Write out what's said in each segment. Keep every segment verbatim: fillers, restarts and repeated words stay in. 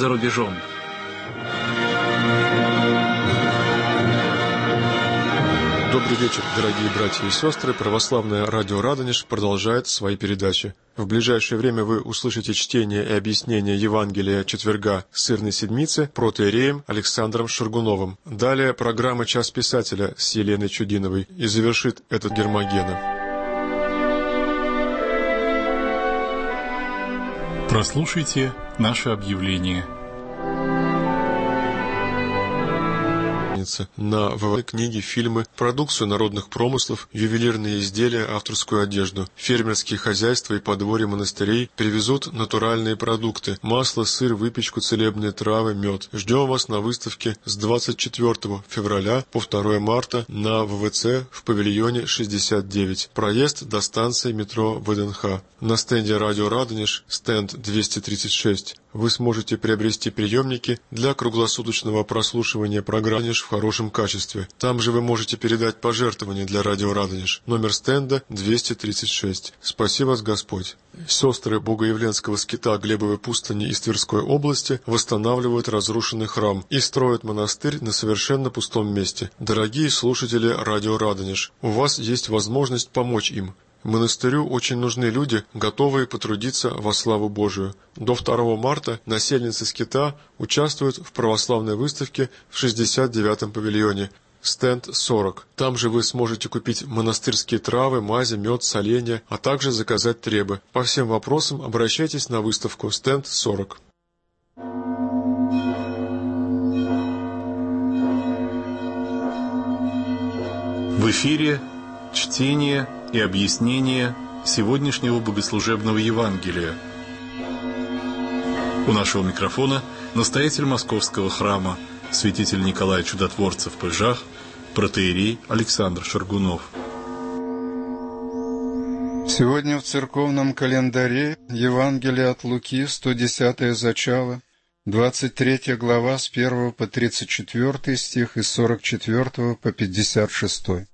за рубежом. Добрый вечер, дорогие братья и сестры. Православное радио «Радонеж» продолжает свои передачи. В ближайшее время вы услышите чтение и объяснение Евангелия четверга Сырной Седмицы протоиереем Александром Шаргуновым. Далее программа «Час писателя» с Еленой Чудиновой, и завершит этот Гермогена. Прослушайте наше объявление. На ВВ книги, фильмы, продукцию народных промыслов, ювелирные изделия, авторскую одежду. Фермерские хозяйства и подворья монастырей привезут натуральные продукты: масло, сыр, выпечку, целебные травы, мед. Ждем вас на выставке с двадцать четвёртого февраля по второе марта на ВВЦ в павильоне шестьдесят девять. Проезд до станции метро ВДНХ. На стенде радио «Радонеж», стенд двести тридцать шесть, вы сможете приобрести приемники для круглосуточного прослушивания программ в хорошем качестве. Там же вы можете передать пожертвования для радио «Радонеж». Номер стенда двести тридцать шесть. Спаси вас Господь. Сестры Богоявленского скита Глебовой пустыни из Тверской области восстанавливают разрушенный храм и строят монастырь на совершенно пустом месте. Дорогие слушатели радио «Радонеж», у вас есть возможность помочь им. Монастырю очень нужны люди, готовые потрудиться во славу Божию. До второго марта насельницы скита участвуют в православной выставке в шестьдесят девятом павильоне, стенд сорок. Там же вы сможете купить монастырские травы, мази, мед, соленья, а также заказать требы. По всем вопросам обращайтесь на выставку, стенд сорок. В эфире чтение и объяснение сегодняшнего богослужебного Евангелия. У нашего микрофона настоятель Московского храма, святитель Николай Чудотворцев в Пыжах, протоиерей Александр Шаргунов. Сегодня в церковном календаре Евангелие от Луки, сто десятое зачало, двадцать третья глава с первого по тридцать четвёртый стих и с сорок четвёртого по пятьдесят шестой.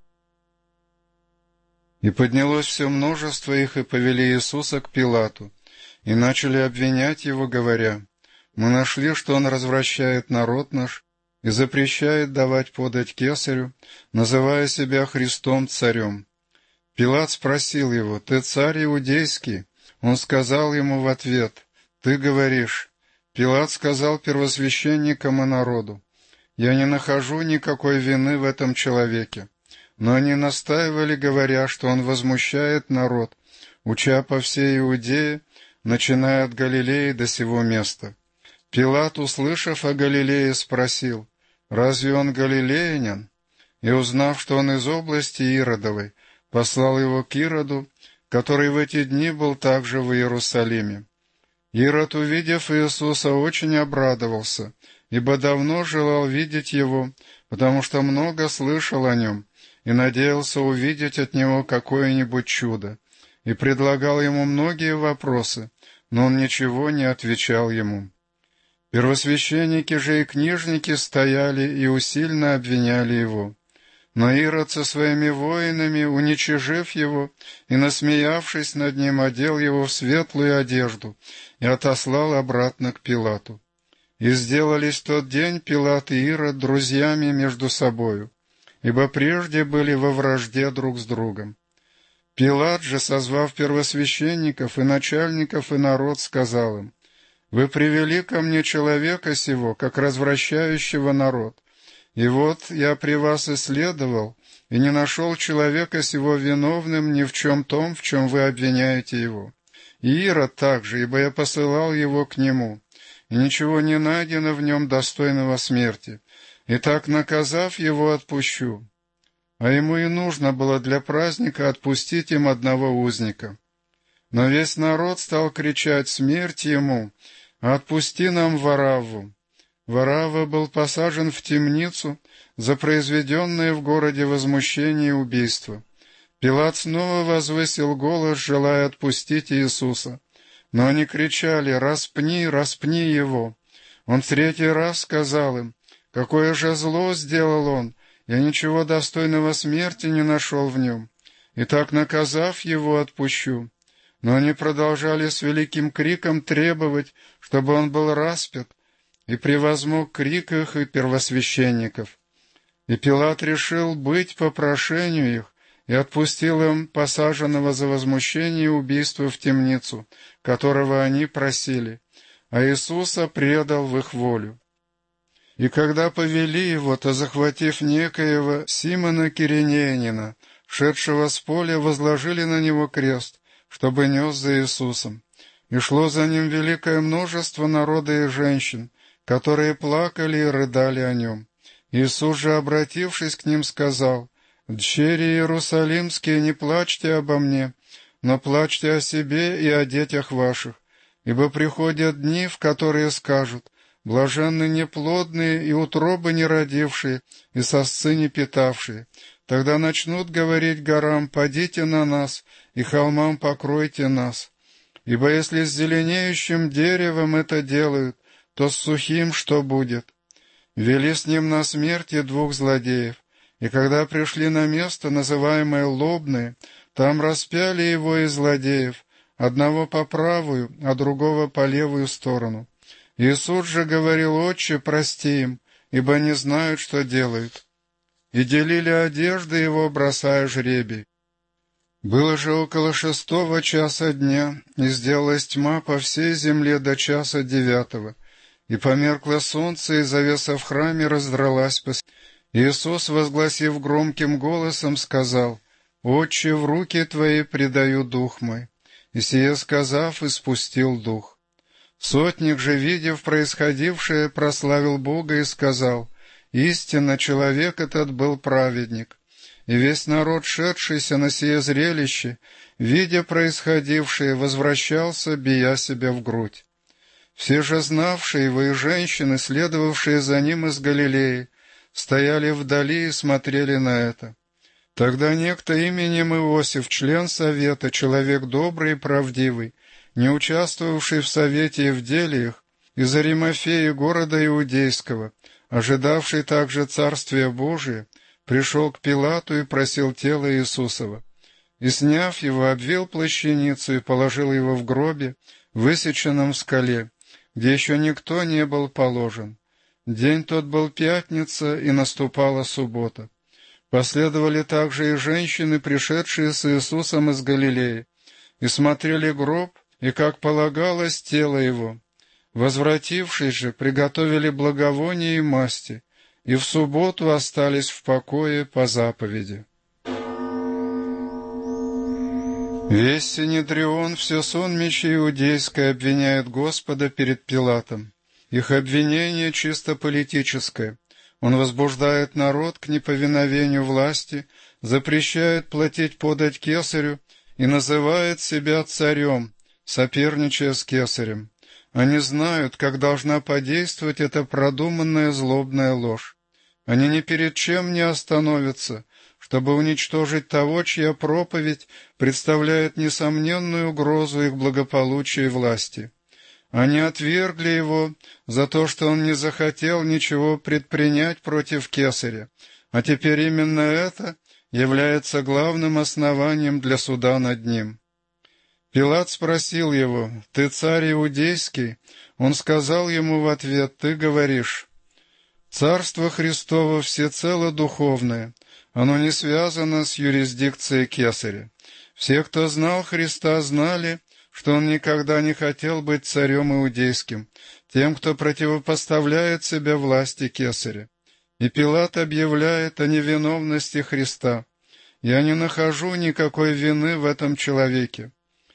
И поднялось все множество их, и повели Иисуса к Пилату, и начали обвинять его, говоря: «Мы нашли, что он развращает народ наш и запрещает давать подать кесарю, называя себя Христом царем». Пилат спросил его: «Ты царь иудейский?» Он сказал ему в ответ: «Ты говоришь». Пилат сказал первосвященникам и народу: «Я не нахожу никакой вины в этом человеке». Но они настаивали, говоря, что он возмущает народ, уча по всей Иудее, начиная от Галилеи до сего места. Пилат, услышав о Галилее, спросил: «Разве он галилеянин?» И, узнав, что он из области Иродовой, послал его к Ироду, который в эти дни был также в Иерусалиме. Ирод, увидев Иисуса, очень обрадовался, ибо давно желал видеть его, потому что много слышал о нем, и надеялся увидеть от него какое-нибудь чудо, и предлагал ему многие вопросы, но он ничего не отвечал ему. Первосвященники же и книжники стояли и усильно обвиняли его. Но Ирод со своими воинами, уничижив его и насмеявшись над ним, одел его в светлую одежду и отослал обратно к Пилату. И сделались в тот день Пилат и Ирод друзьями между собою, ибо прежде были во вражде друг с другом. Пилат же, созвав первосвященников и начальников и народ, сказал им: «Вы привели ко мне человека сего, как развращающего народ, и вот я при вас исследовал, и не нашел человека сего виновным ни в чем том, в чем вы обвиняете его. И Ирод также, ибо я посылал его к нему, и ничего не найдено в нем достойного смерти. И так, наказав его, отпущу». А ему и нужно было для праздника отпустить им одного узника. Но весь народ стал кричать: «Смерть ему! Отпусти нам Варавву!» Варавва был посажен в темницу за произведенное в городе возмущение и убийство. Пилат снова возвысил голос, желая отпустить Иисуса. Но они кричали: «Распни, распни его!» Он в третий раз сказал им: «Какое же зло сделал он! Я ничего достойного смерти не нашел в нем. И так, наказав его, отпущу». Но они продолжали с великим криком требовать, чтобы он был распят. и превозмог крик их и первосвященников. И Пилат решил быть по прошению их, и отпустил им посаженного за возмущение и убийство в темницу, которого они просили, а Иисуса предал в их волю. И когда повели его, то, захватив некоего Симона Киринеянина, шедшего с поля, возложили на него крест, чтобы нес за Иисусом. И шло за ним великое множество народа и женщин, которые плакали и рыдали о нем. Иисус же, обратившись к ним, сказал: «Дщери Иерусалимские, не плачьте обо мне, но плачьте о себе и о детях ваших, ибо приходят дни, в которые скажут: блаженны неплодные и утробы не родившие, и сосцы не питавшие. Тогда начнут говорить горам: падите на нас, и холмам: покройте нас. Ибо если с зеленеющим деревом это делают, то с сухим что будет? Вели с ним на смерть и двух злодеев. И когда пришли на место, называемое Лобное, там распяли его и злодеев, одного по правую, а другого по левую сторону. Иисус же говорил: «Отче, прости им, ибо не знают, что делают». И делили одежды его, бросая жребий. Было же около шестого часа дня, и сделалась тьма по всей земле до часа девятого, и померкло солнце, и завеса в храме раздралась посреди. Иисус, возгласив громким голосом, сказал: «Отче, в руки Твои предаю дух мой». И сие сказав, испустил дух. Сотник же, видев происходившее, прославил Бога и сказал: «Истинно, человек этот был праведник». И весь народ, шедшийся на сие зрелище, видя происходившее, возвращался, бия себя в грудь. Все же знавшие его и женщины, следовавшие за ним из Галилеи, стояли вдали и смотрели на это. Тогда некто именем Иосиф, член совета, человек добрый и правдивый, не участвовавший в совете и в деле их, из Аримафеи, города Иудейского, ожидавший также Царствия Божия, пришел к Пилату и просил тело Иисусова. И, сняв его, обвил плащаницу и положил его в гробе, высеченном в скале, где еще никто не был положен. День тот был пятница, и наступала суббота. Последовали также и женщины, пришедшие с Иисусом из Галилеи, и смотрели гроб, и, как полагалось, тело его. Возвратившись же, приготовили благовония и масти, и в субботу остались в покое по заповеди. Весь Синедрион, все сонмище иудейское, обвиняет Господа перед Пилатом. Их обвинение чисто политическое. Он возбуждает народ к неповиновению власти, запрещает платить подать кесарю и называет себя царем, соперничая с кесарем. Они знают, как должна подействовать эта продуманная злобная ложь. Они ни перед чем не остановятся, чтобы уничтожить того, чья проповедь представляет несомненную угрозу их благополучию и власти. Они отвергли его за то, что он не захотел ничего предпринять против кесаря, а теперь именно это является главным основанием для суда над ним. Пилат спросил его: «Ты царь иудейский?» Он сказал ему в ответ: «Ты говоришь». Царство Христово всецело духовное, оно не связано с юрисдикцией кесаря. Все, кто знал Христа, знали, что он никогда не хотел быть царем иудейским, тем, кто противопоставляет себя власти кесаря. И Пилат объявляет о невиновности Христа: «Я не нахожу никакой вины в этом человеке».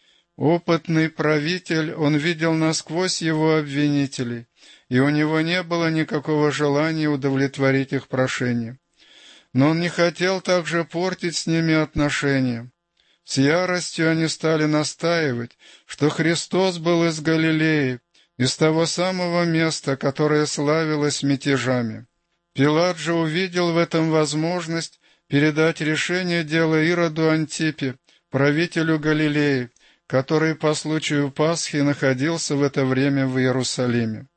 Опытный правитель, он видел насквозь его обвинителей, и у него не было никакого желания удовлетворить их прошение. Но он не хотел также портить с ними отношения. С яростью они стали настаивать, что Христос был из Галилеи, из того самого места, которое славилось мятежами. Пилат же увидел в этом возможность передать решение дела Ироду Антипе, правителю Галилеи, который по случаю Пасхи находился в это время в Иерусалиме.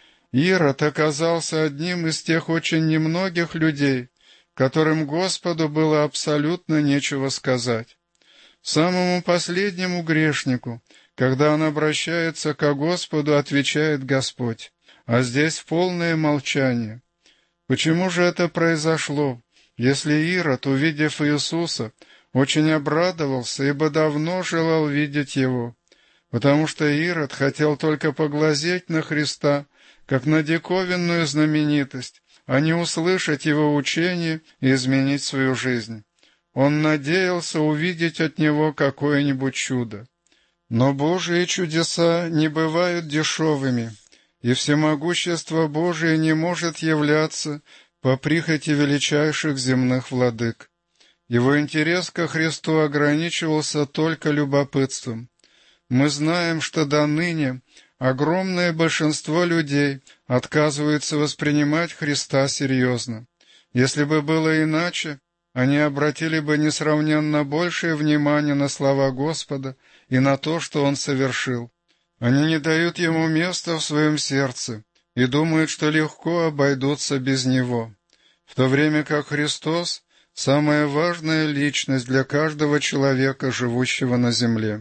Ирод оказался одним из тех очень немногих людей, которым Господу было абсолютно нечего сказать. Самому последнему грешнику, когда он обращается ко Господу, отвечает Господь: а здесь полное молчание. Почему же это произошло, если Ирод, увидев Иисуса, очень обрадовался, ибо давно желал видеть его? Потому что Ирод хотел только поглазеть на Христа, как на диковинную знаменитость, а не услышать его учение и изменить свою жизнь. Он надеялся увидеть от него какое-нибудь чудо. Но Божьи чудеса не бывают дешевыми, и всемогущество Божие не может являться по прихоти величайших земных владык. Его интерес ко Христу ограничивался только любопытством. Мы знаем, что до ныне огромное большинство людей отказываются воспринимать Христа серьезно. Если бы было иначе, они обратили бы несравненно большее внимание на слова Господа и на то, что Он совершил. Они не дают Ему места в своем сердце и думают, что легко обойдутся без Него, в то время как Христос — самая важная личность для каждого человека, живущего на земле.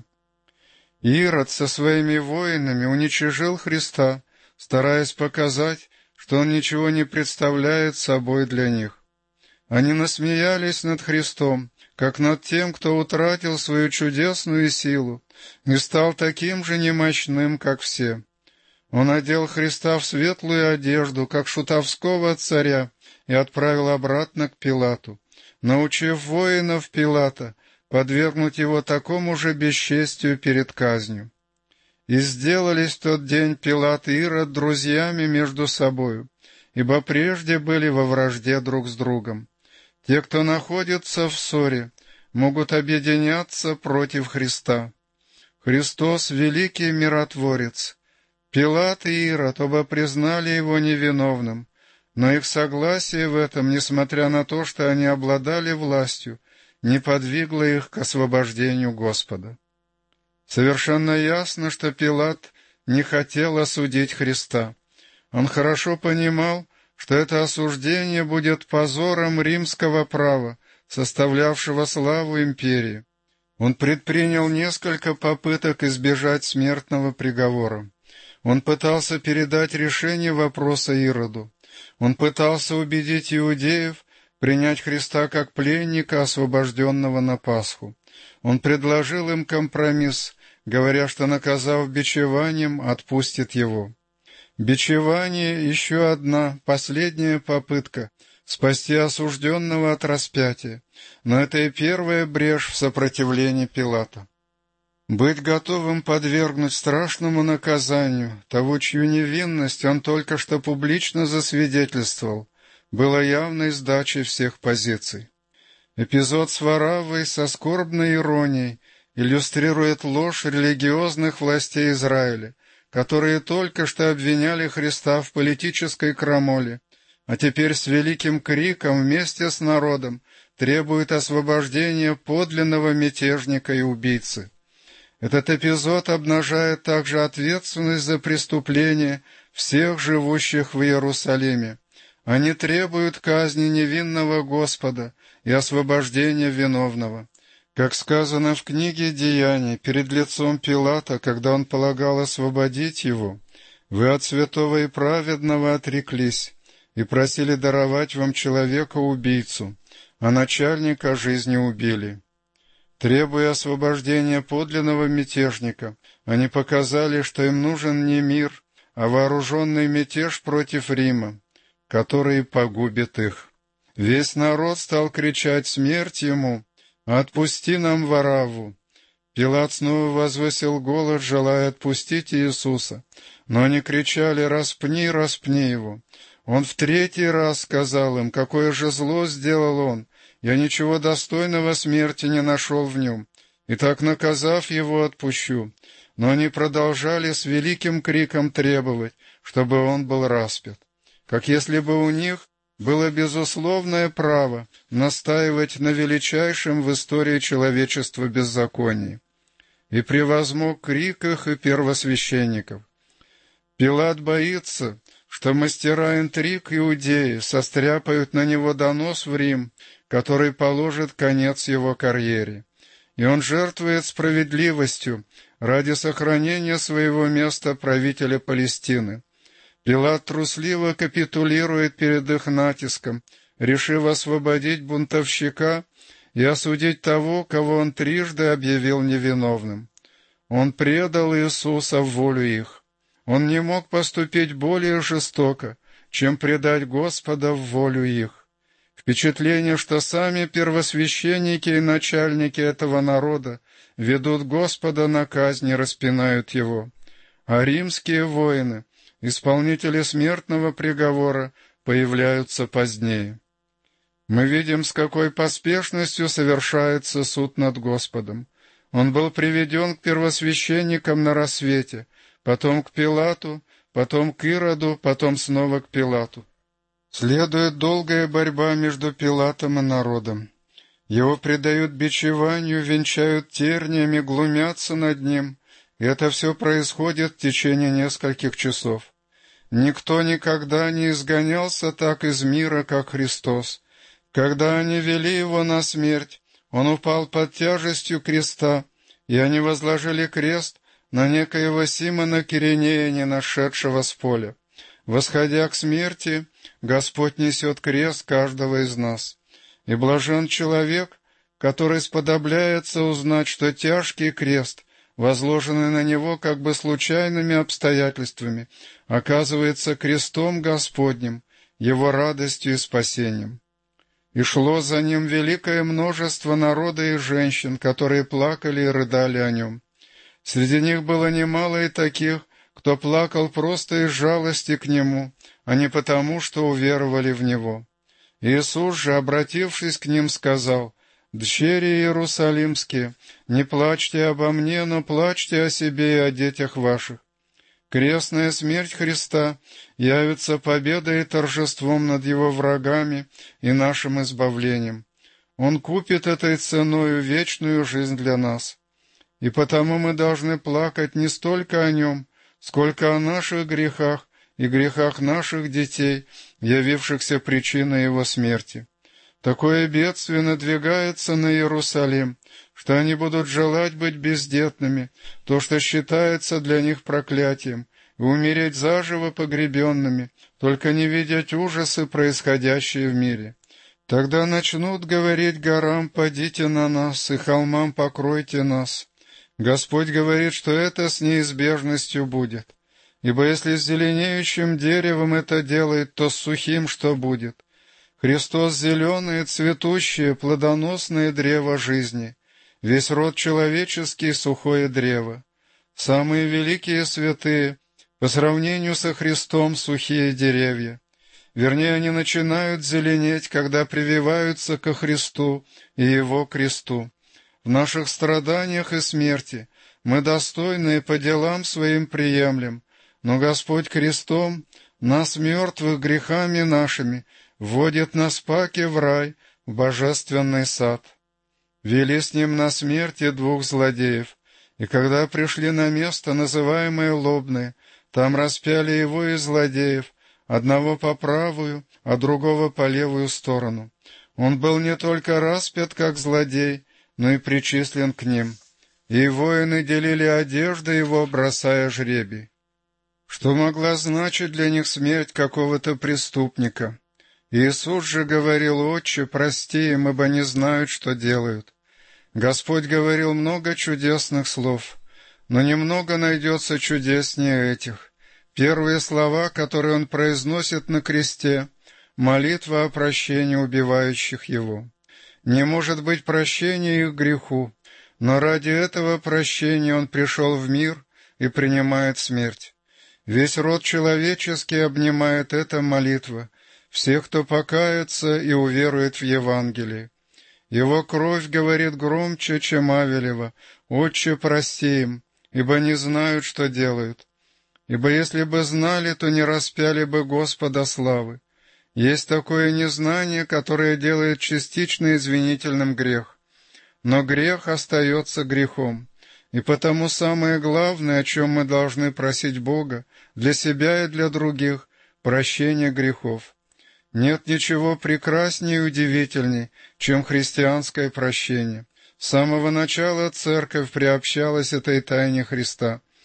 Ирод со своими воинами уничижил Христа, стараясь показать, что Он ничего не представляет собой для них. Они насмеялись над Христом, как над тем, кто утратил свою чудесную силу и стал таким же немощным, как все. Он одел Христа в светлую одежду, как шутовского царя, и отправил обратно к Пилату, научив воинов Пилата подвергнуть его такому же бесчестию перед казнью. И сделались в тот день Пилат и Ирод друзьями между собою, ибо прежде были во вражде друг с другом. Те, кто находится в ссоре, могут объединяться против Христа. Христос — великий миротворец. Пилат и Ирод оба признали его невиновным, но их согласие в этом, несмотря на то, что они обладали властью, не подвигло их к освобождению Господа. Совершенно ясно, что Пилат не хотел осудить Христа. Он хорошо понимал, что это осуждение будет позором римского права, составлявшего славу империи. Он предпринял несколько попыток избежать смертного приговора. Он пытался передать решение вопроса Ироду. Он пытался убедить иудеев принять Христа как пленника, освобожденного на Пасху. Он предложил им компромисс, говоря, что, наказав бичеванием, отпустит его. Бичевание — еще одна, последняя попытка спасти осужденного от распятия, но это и первая брешь в сопротивлении Пилата. Быть готовым подвергнуть страшному наказанию того, чью невинность он только что публично засвидетельствовал, было явной сдачей всех позиций. Эпизод с Вараввой со скорбной иронией иллюстрирует ложь религиозных властей Израиля, которые только что обвиняли Христа в политической крамоле, а теперь с великим криком вместе с народом требуют освобождения подлинного мятежника и убийцы. Этот эпизод обнажает также ответственность за преступления всех живущих в Иерусалиме. Они требуют казни невинного Господа и освобождения виновного. Как сказано в книге «Деяний» перед лицом Пилата, когда он полагал освободить его, «Вы от святого и праведного отреклись и просили даровать вам человека-убийцу, а начальника жизни убили». Требуя освобождения подлинного мятежника, они показали, что им нужен не мир, а вооруженный мятеж против Рима, который погубит их. Весь народ стал кричать «Смерть ему! Отпусти нам Варавву!» Пилат снова возвысил голос, желая отпустить Иисуса, но они кричали «Распни, распни его!» Он в третий раз сказал им, какое же зло сделал он, я ничего достойного смерти не нашел в нем, и так, наказав его, отпущу. Но они продолжали с великим криком требовать, чтобы он был распят, как если бы у них было безусловное право настаивать на величайшем в истории человечества беззаконии. И превозмог крик их и первосвященников. Пилат боится, что мастера интриг иудеи состряпают на него донос в Рим, который положит конец его карьере. И он жертвует справедливостью ради сохранения своего места правителя Палестины. Пилат трусливо капитулирует перед их натиском, решив освободить бунтовщика и осудить того, кого он трижды объявил невиновным. Он предал Иисуса в волю их. Он не мог поступить более жестоко, чем предать Господа в волю их. Впечатление, что сами первосвященники и начальники этого народа ведут Господа на казнь и распинают его, а римские воины, исполнители смертного приговора, появляются позднее. Мы видим, с какой поспешностью совершается суд над Господом. Он был приведен к первосвященникам на рассвете, потом к Пилату, потом к Ироду, потом снова к Пилату. Следует долгая борьба между Пилатом и народом. Его предают бичеванию, венчают терниями, глумятся над ним, и это все происходит в течение нескольких часов. Никто никогда не изгонялся так из мира, как Христос. Когда они вели его на смерть, он упал под тяжестью креста, и они возложили крест на некоего Симона Киринея, не нашедшего с поля. Восходя к смерти, Господь несет крест каждого из нас. И блажен человек, который сподобляется узнать, что тяжкий крест, возложенный на него как бы случайными обстоятельствами, оказывается крестом Господним, его радостью и спасением. И шло за ним великое множество народа и женщин, которые плакали и рыдали о нем. Среди них было немало и таких, кто плакал просто из жалости к нему, а не потому, что уверовали в него. Иисус же, обратившись к ним, сказал: «Дщери Иерусалимские, не плачьте обо мне, но плачьте о себе и о детях ваших. Крестная смерть Христа явится победой и торжеством над его врагами и нашим избавлением. Он купит этой ценою вечную жизнь для нас. И потому мы должны плакать не столько о нем, сколько о наших грехах и грехах наших детей, явившихся причиной его смерти. Такое бедствие надвигается на Иерусалим, что они будут желать быть бездетными, то, что считается для них проклятием, и умереть заживо погребенными, только не видеть ужасы, происходящие в мире. Тогда начнут говорить горам: «Падите на нас», и холмам: «Покройте нас». Господь говорит, что это с неизбежностью будет. Ибо если с зеленеющим деревом это делает, то с сухим что будет? Христос — зеленое, цветущее, плодоносное древо жизни. Весь род человеческий — сухое древо. Самые великие святые по сравнению со Христом — сухие деревья. Вернее, они начинают зеленеть, когда прививаются ко Христу и Его кресту. В наших страданиях и смерти мы достойные по делам своим приемлем, но Господь крестом нас, мертвых грехами нашими, вводит нас паки в рай, в божественный сад. Вели с ним на смерти двух злодеев, и когда пришли на место, называемое Лобное, там распяли его и злодеев, одного по правую, а другого по левую сторону. Он был не только распят, как злодей, но и причислен к ним. И воины делили одежды его, бросая жребий. Что могла значить для них смерть какого-то преступника? Иисус же говорил: «Отче, прости им, ибо не знают, что делают». Господь говорил много чудесных слов, но немного найдется чудеснее этих. Первые слова, которые Он произносит на кресте — молитва о прощении убивающих Его. Не может быть прощения их греху, но ради этого прощения Он пришел в мир и принимает смерть. Весь род человеческий обнимает эта молитва, всех, кто покается и уверует в Евангелие. Его кровь говорит громче, чем Авелева: «Отче, прости им, ибо не знают, что делают». Ибо если бы знали, то не распяли бы Господа славы. Есть такое незнание, которое делает частично извинительным грех. Но грех остается грехом. И потому самое главное, о чем мы должны просить Бога для себя и для других — прощение грехов. Нет ничего прекраснее и удивительней, чем христианское прощение. С самого начала Церковь приобщалась этой тайне Христа.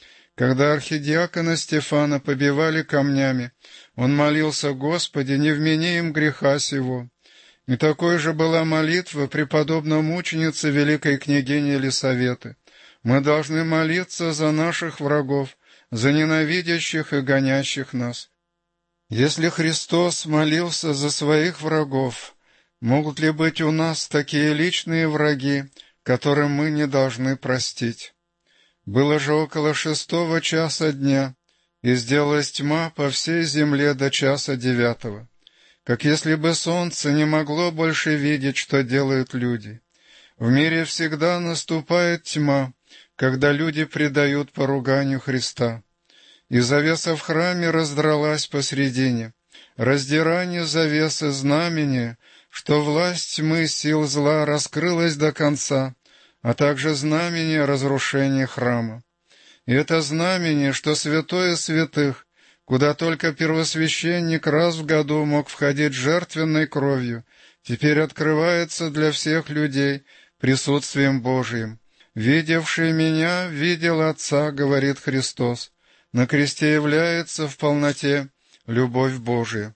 Когда архидиакона Стефана побивали камнями, он молился: «Господи, не вмени им греха сего». И такой же была молитва преподобной мученицы великой княгини Елисаветы. Мы должны молиться за наших врагов, за ненавидящих и гонящих нас. Если Христос молился за своих врагов, могут ли быть у нас такие личные враги, которым мы не должны простить? Было же около шестого часа дня, и сделалась тьма по всей земле до часа девятого, как если бы солнце не могло больше видеть, что делают люди. В мире всегда наступает тьма, когда люди предают поруганию Христа. И завеса в храме раздралась посредине, раздирание завесы знамения, что власть тьмы сил зла раскрылась до конца, а также знамение разрушения храма. И это знамение, что святое святых, куда только первосвященник раз в году мог входить жертвенной кровью, теперь открывается для всех людей присутствием Божиим. «Видевший меня, видел Отца», — говорит Христос. На кресте является в полноте любовь Божия.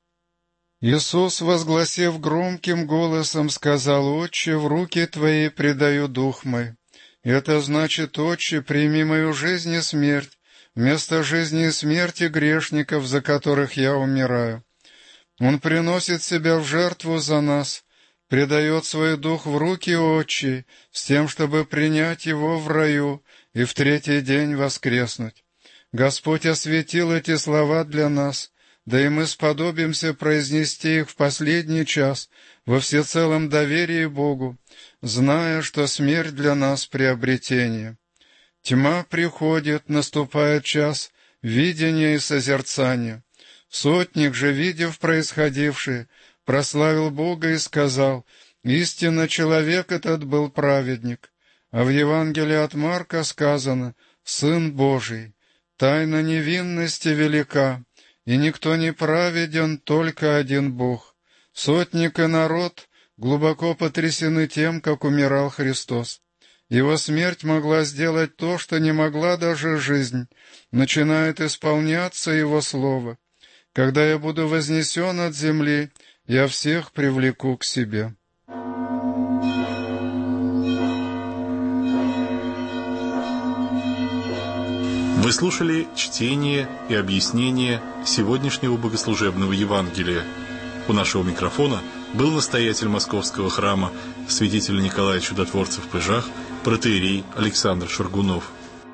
Иисус, возгласив громким голосом, сказал: «Отче, в руки Твои предаю дух мой». Это значит: «Отче, прими мою жизнь и смерть, вместо жизни и смерти грешников, за которых я умираю». Он приносит себя в жертву за нас, предает свой дух в руки Отчи, с тем, чтобы принять его в раю и в третий день воскреснуть. Господь осветил эти слова для нас, да и мы сподобимся произнести их в последний час во всецелом доверии Богу, зная, что смерть для нас — приобретение. Тьма приходит, наступает час видения и созерцания. Сотник же, видев происходившее, прославил Бога и сказал: «Истинно, человек этот был праведник». А в Евангелии от Марка сказано: «Сын Божий». Тайна невинности велика, и никто не праведен, только один Бог. Сотник и народ глубоко потрясены тем, как умирал Христос. Его смерть могла сделать то, что не могла даже жизнь. Начинает исполняться Его слово: «Когда я буду вознесен от земли, я всех привлеку к себе». Вы слушали чтение и объяснение сегодняшнего богослужебного Евангелия. У нашего микрофона был настоятель Московского храма святитель Николай Чудотворцев в Пыжах, протоиерей Александр Шаргунов.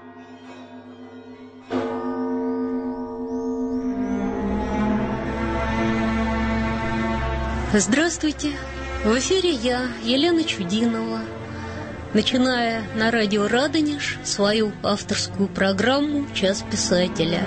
Здравствуйте! В эфире я, Елена Чудинова, начиная на радио «Радонеж» свою авторскую программу «Час писателя».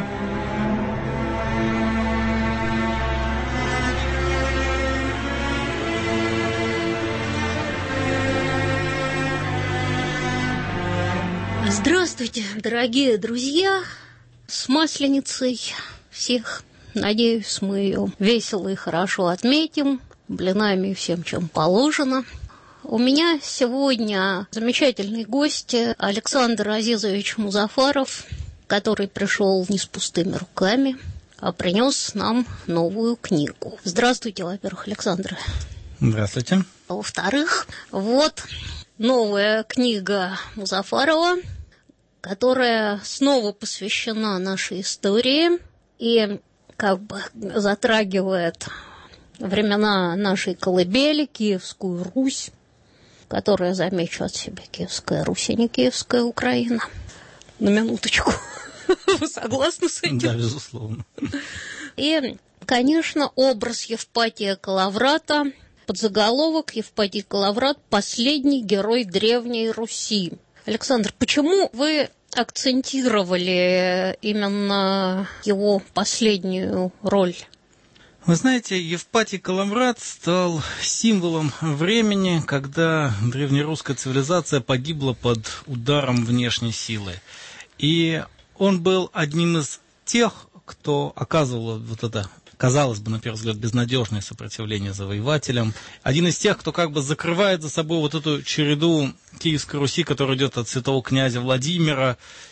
Здравствуйте, дорогие друзья! С Масленицей всех! Надеюсь, мы ее весело и хорошо отметим, блинами и всем, чем положено. У меня сегодня замечательный гость Александр Азизович Музафаров, который пришел не с пустыми руками, а принес нам новую книгу. Здравствуйте, во-первых, Александр. Здравствуйте. Во-вторых, вот новая книга Музафарова, которая снова посвящена нашей истории и как бы затрагивает времена нашей колыбели, Киевскую Русь, которая, замечу от себя, Киевская Русь, а не Киевская Украина. На минуточку. Вы согласны с этим? Да, безусловно. И, конечно, образ Евпатия Калаврата, подзаголовок: Евпатий Калаврат – последний герой Древней Руси. Александр, почему вы акцентировали именно его последнюю роль? Вы знаете, Евпатий Калаврат стал символом времени, когда древнерусская цивилизация погибла под ударом внешней силы. И он был одним из тех, кто оказывал вот это, казалось бы, на первый взгляд, безнадежное сопротивление завоевателям. Один из тех, кто как бы закрывает за собой вот эту череду Киевской Руси, которая идет от святого князя Владимира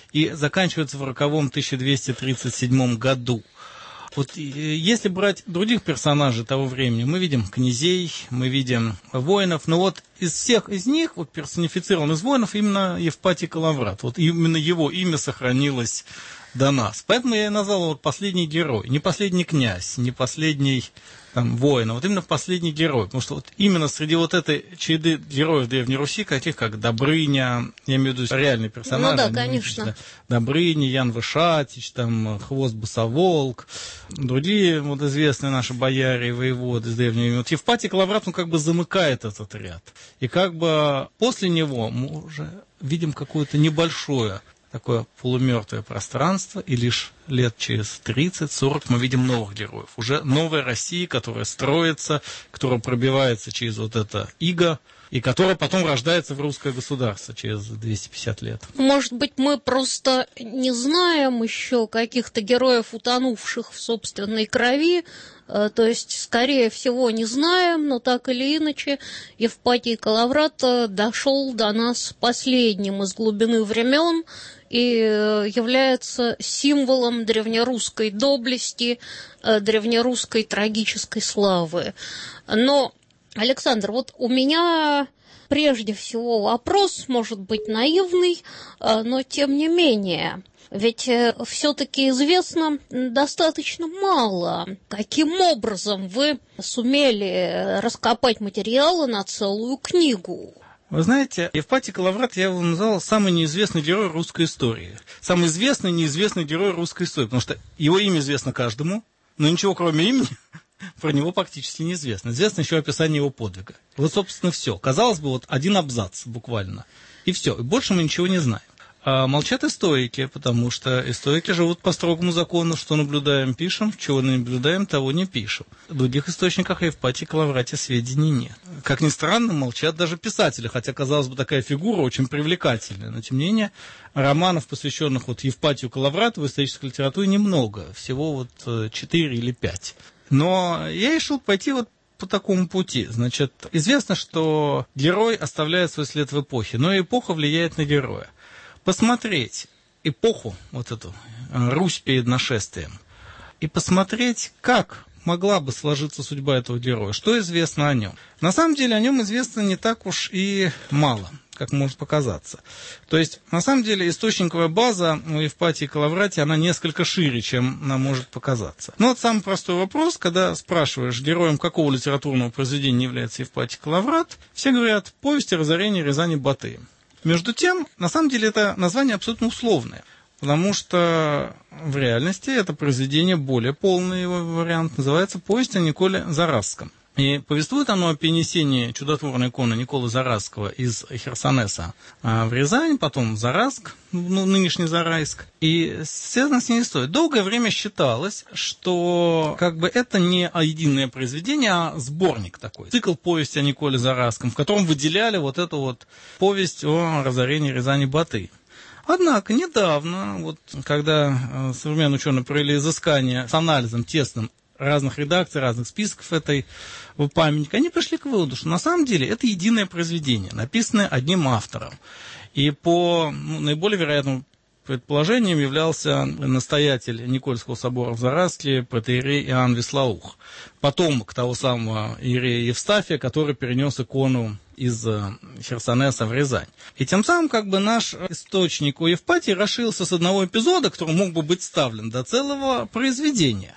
и заканчивается в роковом тысяча двести тридцать седьмом году. Вот если брать других персонажей того времени, мы видим князей, мы видим воинов, но вот из всех из них, вот персонифицирован из воинов именно Евпатий Калаврат. Вот именно его имя сохранилось до нас. Поэтому я и назвал его последний герой. Не последний князь, не последний там, воин, а вот именно последний герой. Потому что вот именно среди вот этой череды героев Древней Руси, таких как Добрыня, я имею в виду реальные персонажи. Ну да, конечно. Добрыня, Ян Вышатич, там, Хвост Босоволк, другие вот известные наши бояре и воеводы из древнего. Вот Евпатий Калаврат, он как бы замыкает этот ряд. И как бы после него мы уже видим какое-то небольшое такое полумертвое пространство, и лишь лет через тридцать-сорок мы видим новых героев. Уже новая Россия, которая строится, которая пробивается через вот это иго, и которая потом рождается в русское государство через двести пятьдесят лет. Может быть, мы просто не знаем еще каких-то героев, утонувших в собственной крови, то есть, скорее всего, не знаем, но так или иначе Евпатий Калаврат дошел до нас последним из глубины времен и является символом древнерусской доблести, древнерусской трагической славы. Но, Александр, вот у меня прежде всего вопрос, может быть, наивный, но тем не менее. Ведь все-таки известно достаточно мало, каким образом вы сумели раскопать материалы на целую книгу. Вы знаете, Евпатий Калаврат, я его назвал самый неизвестный герой русской истории. Самый известный неизвестный герой русской истории, потому что его имя известно каждому, но ничего кроме имени про него практически неизвестно. Известно еще описание его подвига. Вот, собственно, все. Казалось бы, вот один абзац буквально. И все. И больше мы ничего не знаем. А молчат историки, потому что историки живут по строгому закону, что наблюдаем, пишем, чего не наблюдаем, того не пишем. В других источниках о Евпатии Калаврате сведений нет. Как ни странно, молчат даже писатели, хотя, казалось бы, такая фигура очень привлекательная. Но, тем не менее, романов, посвященных вот Евпатию Калаврату в исторической литературе, немного. Всего вот четыре или пять. Но я решил пойти вот по такому пути. Значит, известно, что герой оставляет свой след в эпохе, но эпоха влияет на героя. Посмотреть эпоху, вот эту, Русь перед нашествием, и посмотреть, как могла бы сложиться судьба этого героя, что известно о нем. На самом деле о нем известно не так уж и мало, как может показаться. То есть, на самом деле, источниковая база у Евпатии Калаврате, она несколько шире, чем она может показаться. Но вот самый простой вопрос, когда спрашиваешь, героем какого литературного произведения является Евпатий Калаврат, все говорят «Повесть о разорении Рязани Батыем». Между тем, на самом деле, это название абсолютно условное, потому что в реальности это произведение, более полный его вариант, называется «Повесть о Николе Заразском». И повествует оно о перенесении чудотворной иконы Николы Заразского из Херсонеса в Рязань, потом в Заразск, ну, нынешний Зарайск. И связано с ней история. Долгое время считалось, что как бы это не единое произведение, а сборник такой. Цикл «Повести о Николе Заразском», в котором выделяли вот эту вот повесть о разорении Рязани Батыя. Однако недавно, вот, когда современные ученые провели изыскание с анализом тесным разных редакций, разных списков этой памятника, они пришли к выводу, что на самом деле это единое произведение, написанное одним автором. И по ну, наиболее вероятному предположением являлся настоятель Никольского собора в Заразске, протоиерей Иоанн Вислаух, потомок того самого иерея Евстафия, который перенес икону из Херсонеса в Рязань. И тем самым как бы наш источник о Евпатии расширился с одного эпизода, который мог бы быть вставлен, до целого произведения.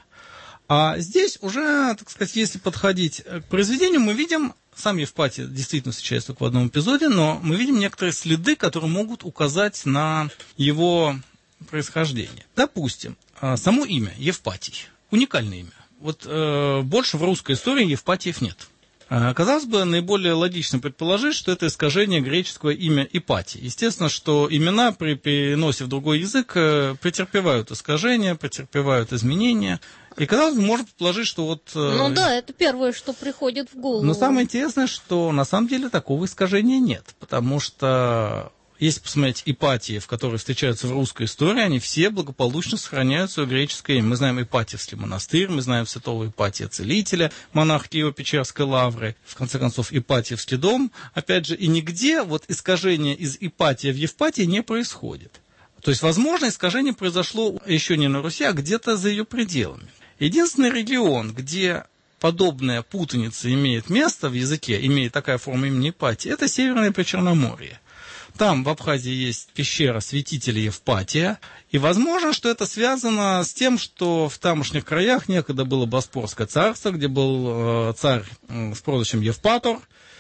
А здесь уже, так сказать, если подходить к произведению, мы видим, сам Евпатий действительно встречается только в одном эпизоде, но мы видим некоторые следы, которые могут указать на его происхождение. Допустим, само имя Евпатий, уникальное имя. Вот э, больше в русской истории Евпатиев нет. Казалось бы, наиболее логично предположить, что это искажение греческого имя Ипатий. Естественно, что имена при переносе в другой язык претерпевают искажения, претерпевают изменения. И казалось бы, можно предположить, что вот... Ну да, это первое, что приходит в голову. Но самое интересное, что на самом деле такого искажения нет, потому что... Если посмотреть Ипатиев, которые встречаются в русской истории, они все благополучно сохраняют свое греческое имя. Мы знаем Ипатьевский монастырь, мы знаем святого Ипатия Целителя, монах Киево-Печерской лавры, в конце концов, Ипатьевский дом. Опять же, и нигде вот искажение из Ипатия в Евпатий не происходит. То есть, возможно, искажение произошло еще не на Руси, а где-то за ее пределами. Единственный регион, где подобная путаница имеет место в языке, имеет такая форма имени Ипатий, это Северное Причерноморье. Там в Абхазии есть пещера святителя Евпатия, и возможно, что это связано с тем, что в тамошних краях некогда было Боспорское царство, где был э, царь э, с прозвищем Евпатор,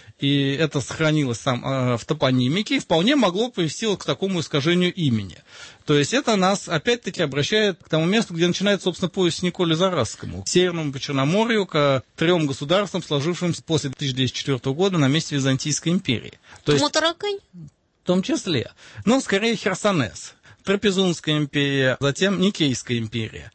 и это сохранилось там э, в топонимике, и вполне могло привести вот к такому искажению имени. То есть это нас опять-таки обращает к тому месту, где начинается, собственно, повесть Николе Заразскому, к Северному Причерноморью, к трем государствам, сложившимся после тысяча двести четвёртого года на месте Византийской империи. То есть, Мутаракань? В том числе. Но скорее Херсонес, Трапезунская империя, затем Никейская империя.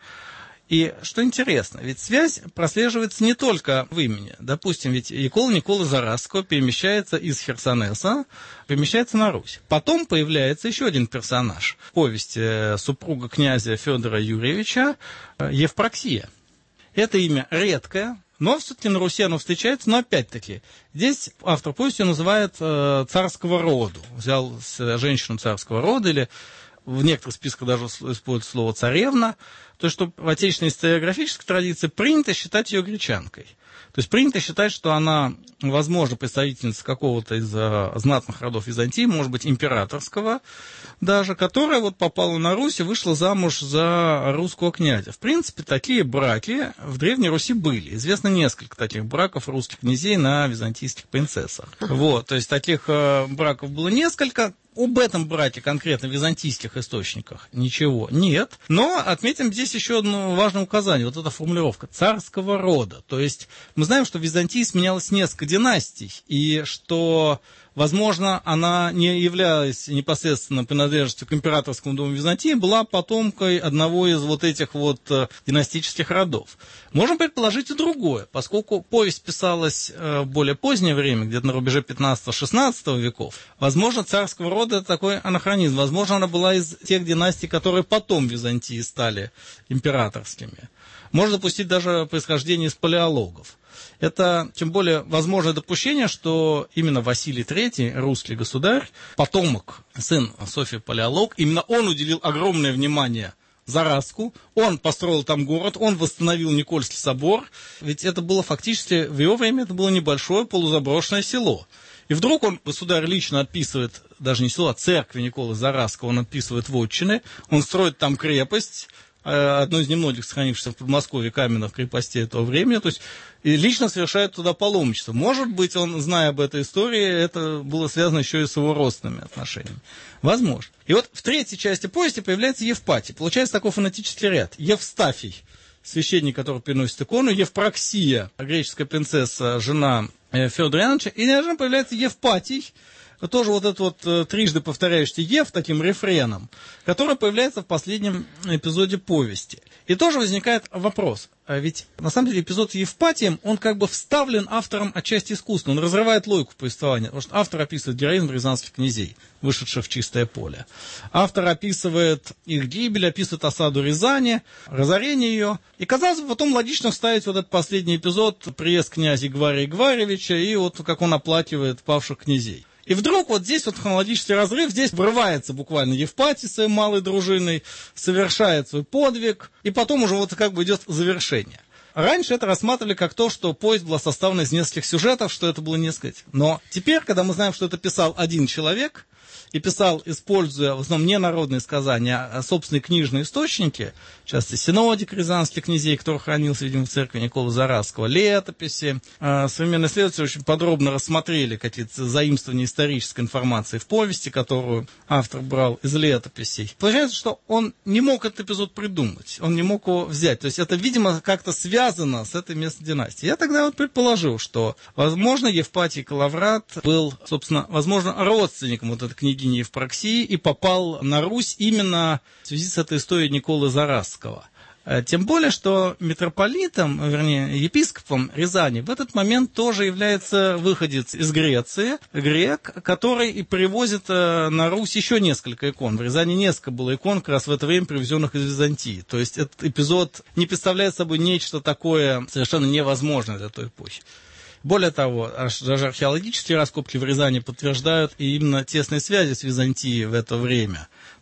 И что интересно, ведь связь прослеживается не только в имени. Допустим, ведь Никола Никола Заразского перемещается из Херсонеса, перемещается на Русь. Потом появляется еще один персонаж в повести супруга князя Федора Юрьевича Евпроксия. Это имя редкое, но все-таки на Руси оно встречается, но опять-таки, здесь автор повести называет э, царского рода. Взял женщину царского рода, или в некоторых списках даже используют слово царевна. То есть, что в отечественной историографической традиции принято считать ее гречанкой. То есть принято считать, что она, возможно, представительница какого-то из uh, знатных родов Византии, может быть, императорского даже, которая вот попала на Русь и вышла замуж за русского князя. В принципе, такие браки в Древней Руси были. Известно несколько таких браков русских князей на византийских принцессах. Вот, то есть таких uh, браков было несколько. Об этом браке конкретно в византийских источниках ничего нет. Но отметим здесь еще одно важное указание. Вот эта формулировка царского рода. То есть мы знаем, что в Византии сменялось несколько династий. И что, возможно, она, не являясь непосредственно принадлежностью к императорскому дому Византии, была потомкой одного из вот этих вот династических родов. Можем предположить и другое. Поскольку повесть писалась в более позднее время, где-то на рубеже пятнадцатого-шестнадцатого веков, возможно, царского рода это такой анахронизм. Возможно, она была из тех династий, которые потом в Византии стали императорскими. Можно допустить даже происхождение из палеологов. Это тем более возможное допущение, что именно Василий третий, русский государь, потомок, сын Софьи Палеолог, именно он уделил огромное внимание Заразску, он построил там город, он восстановил Никольский собор, ведь это было фактически, в его время это было небольшое полузаброшенное село. И вдруг он, государь, лично отписывает, даже не село, а церкви Николы Заразского, он отписывает вотчины, он строит там крепость, одной из немногих сохранившихся в Подмосковье каменных крепостей этого времени, то есть и лично совершает туда паломничество. Может быть, он, зная об этой истории, это было связано еще и с его родственными отношениями. Возможно. И вот в третьей части повести появляется Евпатий. Получается такой фонетический ряд. Евстафий, священник, который приносит икону, Евпроксия, греческая принцесса, жена Федора Яновича, и неожиданно появляется Евпатий, тоже вот этот вот трижды повторяющийся Ев таким рефреном, который появляется в последнем эпизоде повести. И тоже возникает вопрос. Ведь, на самом деле, эпизод с Евпатием, он как бы вставлен автором отчасти искусственно. Он разрывает логику повествования. Потому что автор описывает героизм рязанских князей, вышедших в чистое поле. Автор описывает их гибель, описывает осаду Рязани, разорение ее. И, казалось бы, потом логично вставить вот этот последний эпизод, приезд князя Игвария Игваревича, и вот как он оплакивает павших князей. И вдруг вот здесь вот хронологический разрыв, здесь врывается буквально Евпатий своей малой дружиной, совершает свой подвиг, и потом уже вот как бы идет завершение. Раньше это рассматривали как то, что повесть была составлена из нескольких сюжетов, что это было несколько. Но теперь, когда мы знаем, что это писал один человек, и писал, используя в основном не народные сказания, а собственные книжные источники, в частности, синодик рязанских князей, который хранился, видимо, в церкви Николы Заразского, летописи. Современные исследователи очень подробно рассмотрели какие-то заимствования исторической информации в повести, которую автор брал из летописей. Получается, что он не мог этот эпизод придумать, он не мог его взять. То есть это, видимо, как-то связано с этой местной династией. Я тогда вот предположил, что, возможно, Евпатий Калаврат был, собственно, возможно, родственником вот этой книги Евпроксии и попал на Русь именно в связи с этой историей Николы Заразского. Тем более, что митрополитом, вернее, епископом Рязани в этот момент тоже является выходец из Греции, грек, который и привозит на Русь еще несколько икон. В Рязани несколько было икон, как раз в это время привезенных из Византии. То есть этот эпизод не представляет собой нечто такое совершенно невозможное для той эпохи. Более того, даже археологические раскопки в Рязани подтверждают и именно тесные связи с Византией в это время.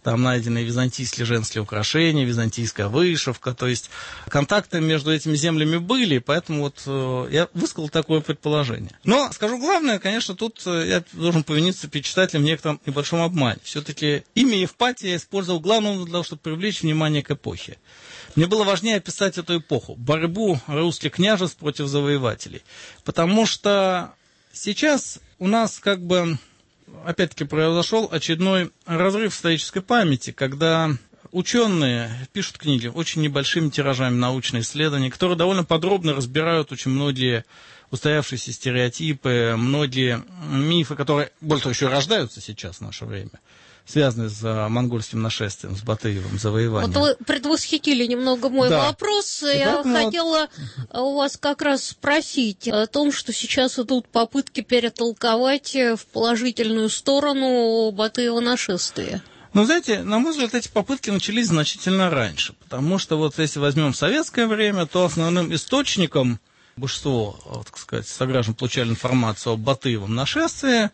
там найдены византийские женские украшения, византийская вышивка, то есть контакты между этими землями были, поэтому вот э, я высказал такое предположение. Но, скажу главное, конечно, тут я должен повиниться перед читателем в некотором небольшом обмане. Все-таки имя Евпатий я использовал главным для того, чтобы привлечь внимание к эпохе. Мне было важнее описать эту эпоху, борьбу русских княжеств против завоевателей, потому что сейчас у нас как бы... Опять-таки произошел очередной разрыв исторической памяти, когда ученые пишут книги очень небольшими тиражами, научные исследования, которые довольно подробно разбирают очень многие устоявшиеся стереотипы, многие мифы, которые, более того, еще рождаются сейчас в наше время, связанные с монгольским нашествием, с Батыевым завоеванием. Вот вы предвосхитили немного мой да. вопрос. И Я поэтому... хотела у вас как раз спросить о том, что сейчас идут попытки перетолковать в положительную сторону Батыева нашествия. Ну, знаете, на мой взгляд, эти попытки начались значительно раньше, потому что вот если возьмем советское время, то основным источником большинство, так сказать, сограждан получали информацию о Батыевом нашествии,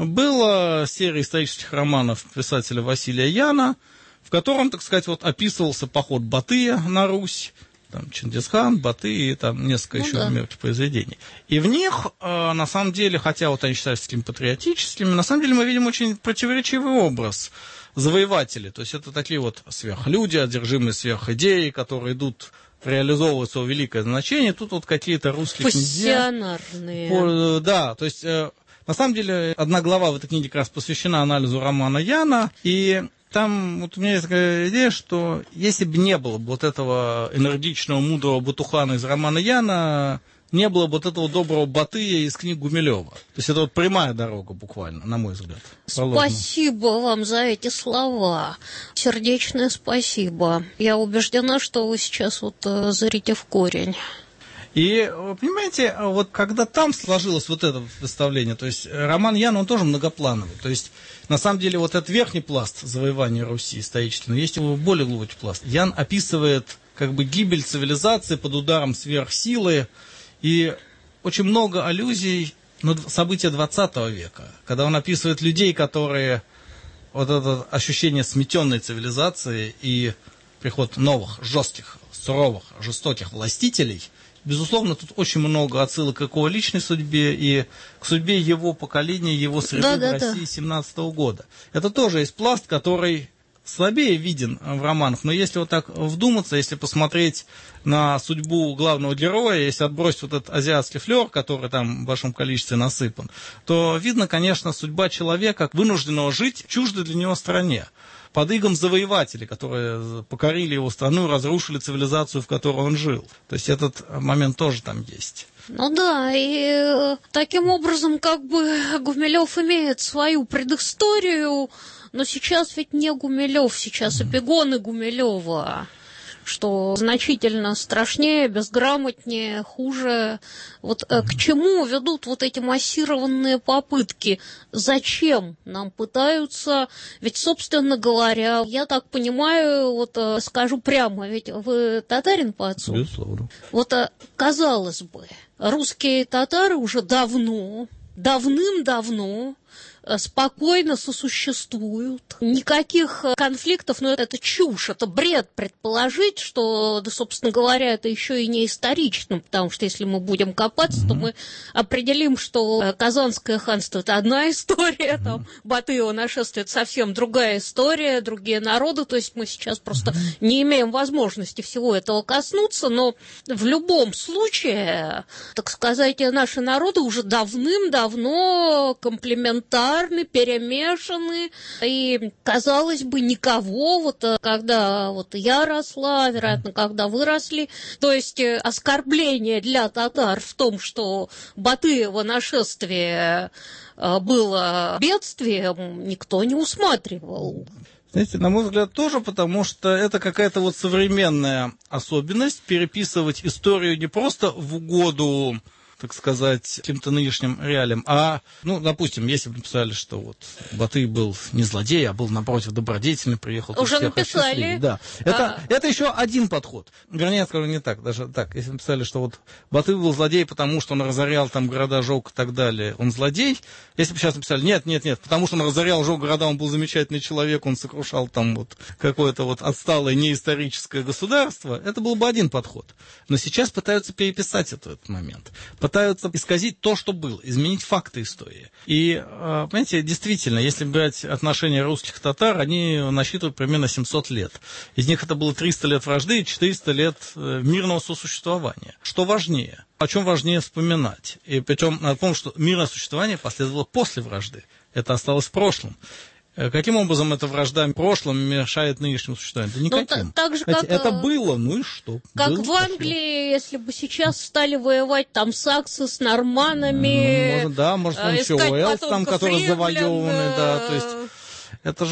была серия исторических романов писателя Василия Яна, в котором, так сказать, вот описывался поход Батыя на Русь, там Чингисхан, Батый и там несколько ну, еще да. мелких произведений. И в них, э, на самом деле, хотя вот они считаются такими патриотическими, на самом деле мы видим очень противоречивый образ завоевателей. То есть это такие вот сверхлюди, одержимые сверхидеи, которые идут реализовывать свое великое значение. Тут вот какие-то русские князья. Пассионарные. Да, то есть... Э, на самом деле, одна глава в этой книге как раз посвящена анализу романа Яна, и там вот у меня есть такая идея, что если бы не было бы вот этого энергичного, мудрого Батухана из романа Яна, не было бы вот этого доброго Батыя из книг Гумилева. То есть это вот прямая дорога буквально, на мой взгляд. Спасибо вам за эти слова. Сердечное спасибо. Я убеждена, что вы сейчас вот зарите в корень. И, понимаете, вот когда там сложилось вот это представление, то есть роман Яна, он тоже многоплановый. То есть, на самом деле, вот этот верхний пласт завоевания Руси исторически, но есть его более глубокий пласт. Ян описывает как бы гибель цивилизации под ударом сверхсилы, и очень много аллюзий на события двадцатого века, когда он описывает людей, которые вот это ощущение сметенной цивилизации и приход новых, жестких, суровых, жестоких властителей. Безусловно, тут очень много отсылок к его личной судьбе и к судьбе его поколения, его среды да, в да, России да. семнадцатого года. Это тоже есть пласт, который слабее виден в романах, но если вот так вдуматься, если посмотреть на судьбу главного героя, если отбросить вот этот азиатский флер, который там в большом количестве насыпан, то видно, конечно, судьба человека, вынужденного жить в чуждой для него стране, под игом завоевателей, которые покорили его страну, разрушили цивилизацию, в которой он жил. То есть этот момент тоже там есть. Ну да, и таким образом как бы Гумилев имеет свою предысторию, но сейчас ведь не Гумилев, сейчас эпигоны Гумилева, что значительно страшнее, безграмотнее, хуже. Вот к чему ведут вот эти массированные попытки? Зачем нам пытаются? Ведь, собственно говоря, я так понимаю, вот скажу прямо, ведь вы татарин по отцу? Безусловно. Вот, казалось бы, русские татары уже давно, давным-давно спокойно сосуществуют. Никаких конфликтов, но это, это чушь, это бред предположить, что, да, собственно говоря, это еще и не исторично, потому что если мы будем копаться, mm-hmm. то мы определим, что Казанское ханство – это одна история, mm-hmm. там Батыево нашествие – это совсем другая история, другие народы, то есть мы сейчас просто mm-hmm. не имеем возможности всего этого коснуться, но в любом случае, так сказать, наши народы уже давным-давно комплементарны, перемешаны, и, казалось бы, никого, вот когда вот я росла, вероятно, когда вы росли, то есть оскорбление для татар в том, что Батыево нашествие было бедствием, никто не усматривал. Знаете, на мой взгляд, тоже, потому что это какая-то вот современная особенность переписывать историю не просто в угоду, так сказать, каким-то нынешним реалиям. А, ну, допустим, если бы написали, что вот Батый был не злодей, а был, напротив, добродетельный, приехал... Уже написали. Да. Это, а... это еще один подход. Вернее, я скажу не так, даже так. Если написали, что вот Батый был злодей, потому что он разорял там города, жег и так далее, он злодей. Если бы сейчас написали, нет, нет, нет, потому что он разорял, жег города, он был замечательный человек, он сокрушал там вот какое-то вот отсталое неисторическое государство, это был бы один подход. Но сейчас пытаются переписать этот момент. Пытаются исказить то, что было, изменить факты истории. И, понимаете, действительно, если брать отношения русских татар, они насчитывают примерно семьсот лет. Из них это было триста лет вражды и четыреста лет мирного сосуществования. Что важнее? О чем важнее вспоминать? И причем надо помнить, что мирное существование последовало после вражды. Это осталось в прошлом. Каким образом эта вражда в прошлом мешает нынешнему существованию? Да никаким. Ну, так же, Знаете, как, это было, ну и что? Как было, в Англии, пошло. Если бы сейчас стали воевать там саксы с норманами. Ну, может, да, может, он еще Уэллс, там, который завоеванный, да, то есть... Это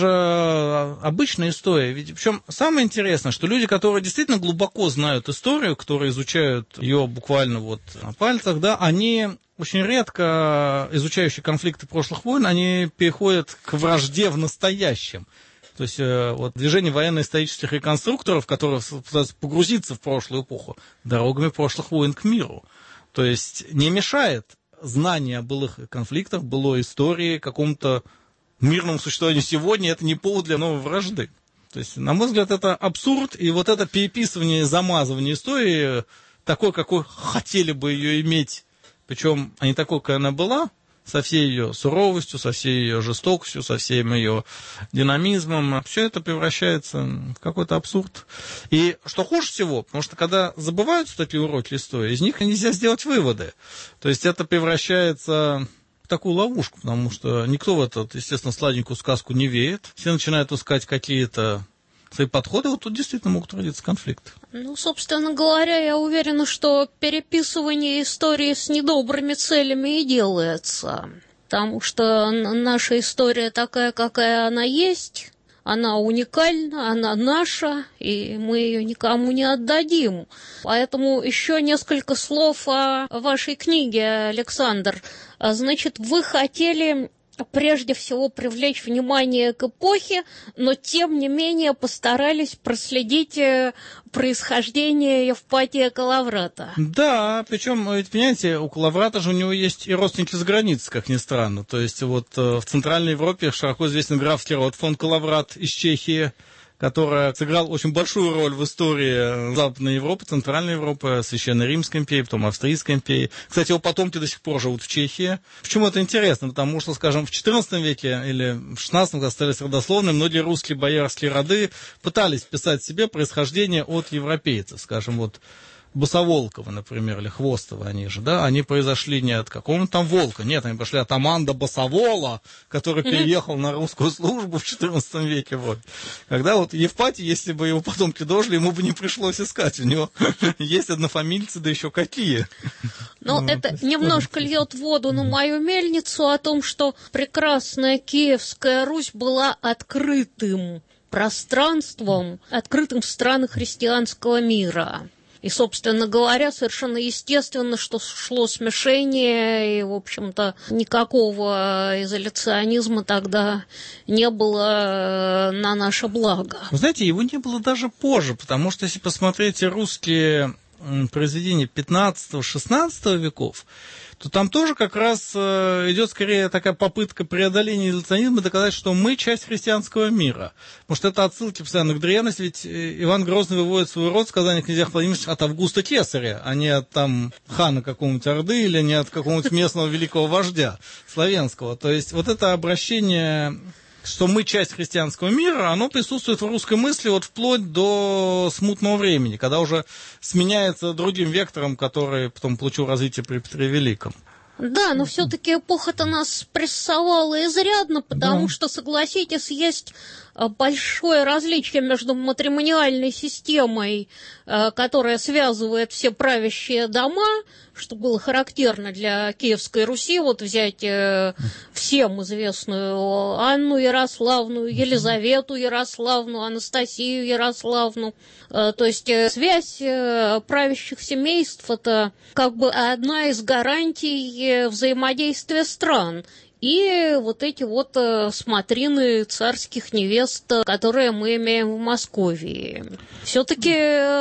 же обычная история. Ведь, причем самое интересное, что люди, которые действительно глубоко знают историю, которые изучают ее буквально вот на пальцах, да, они очень редко, изучающие конфликты прошлых войн, они переходят к вражде в настоящем. То есть вот движение военно-исторических реконструкторов, которые пытаются погрузиться в прошлую эпоху, дорогами прошлых войн к миру. То есть не мешает знание о былых конфликтах, былой истории, какому-то мирному существованию сегодня, это не повод для новой вражды. То есть, на мой взгляд, это абсурд, и вот это переписывание, замазывание истории, такой, какой хотели бы ее иметь, причем не такой, какая она была, со всей ее суровостью, со всей ее жестокостью, со всем ее динамизмом, все это превращается в какой-то абсурд. И что хуже всего, потому что когда забываются такие уроки истории, из них нельзя сделать выводы. То есть, это превращается... такую ловушку, потому что никто в эту, естественно, сладенькую сказку не верит. Все начинают искать какие-то свои подходы, вот тут действительно могут родиться конфликты. Ну, собственно говоря, я уверена, что переписывание истории с недобрыми целями и делается. Потому что наша история такая, какая она есть, она уникальна, она наша, и мы ее никому не отдадим. Поэтому еще несколько слов о вашей книге, Александр. Значит, вы хотели прежде всего привлечь внимание к эпохе, но тем не менее постарались проследить происхождение Евпатия Калаврата. Да, причем, понимаете, у Калаврата же у него есть и родственники за границей, как ни странно. То есть вот в Центральной Европе широко известный графский род фон Калаврат из Чехии, который сыграл очень большую роль в истории Западной Европы, Центральной Европы, Священной Римской империи, потом Австрийской империи. Кстати, его потомки до сих пор живут в Чехии. Почему это интересно? Потому что, скажем, в четырнадцатом веке или в шестнадцатом, когда остались родословные, многие русские боярские роды пытались писать себе происхождение от европейцев. Скажем, вот Босоволковы, например, или Хвостовы, они же, да, они произошли не от какого-то там волка, нет, они пошли от Аманда Босовола, который переехал на русскую службу в четырнадцатом веке, вот. Когда вот Евпатий, если бы его потомки дожили, ему бы не пришлось искать, у него есть однофамильцы, да еще какие. Ну, это немножко льет воду на мою мельницу о том, что прекрасная Киевская Русь была открытым пространством, открытым в странах христианского мира. И, собственно говоря, совершенно естественно, что шло смешение, и, в общем-то, никакого изоляционизма тогда не было на наше благо. Вы знаете, его не было даже позже, потому что, если посмотреть русские произведения пятнадцатого-шестнадцатого веков, то там тоже как раз идет скорее такая попытка преодоления изоляционизма, доказать, что мы часть христианского мира. Потому что это отсылки постоянно к древности, ведь Иван Грозный выводит свой род, сказание князьях Владимировича, от Августа Кесаря, а не от там хана какого-нибудь Орды или не от какого-нибудь местного великого вождя славянского. То есть вот это обращение, что мы часть христианского мира, оно присутствует в русской мысли вот вплоть до смутного времени, когда уже сменяется другим вектором, который потом получил развитие при Петре Великом. Да, но все-таки эпоха-то нас прессовала изрядно, потому да. что, согласитесь, есть большое различие между матримониальной системой, которая связывает все правящие дома, что было характерно для Киевской Руси, вот взять всем известную Анну Ярославну, Елизавету Ярославну, Анастасию Ярославну. То есть связь правящих семейств – это как бы одна из гарантий взаимодействия стран. И вот эти вот смотрины царских невест, которые мы имеем в Москве. Все-таки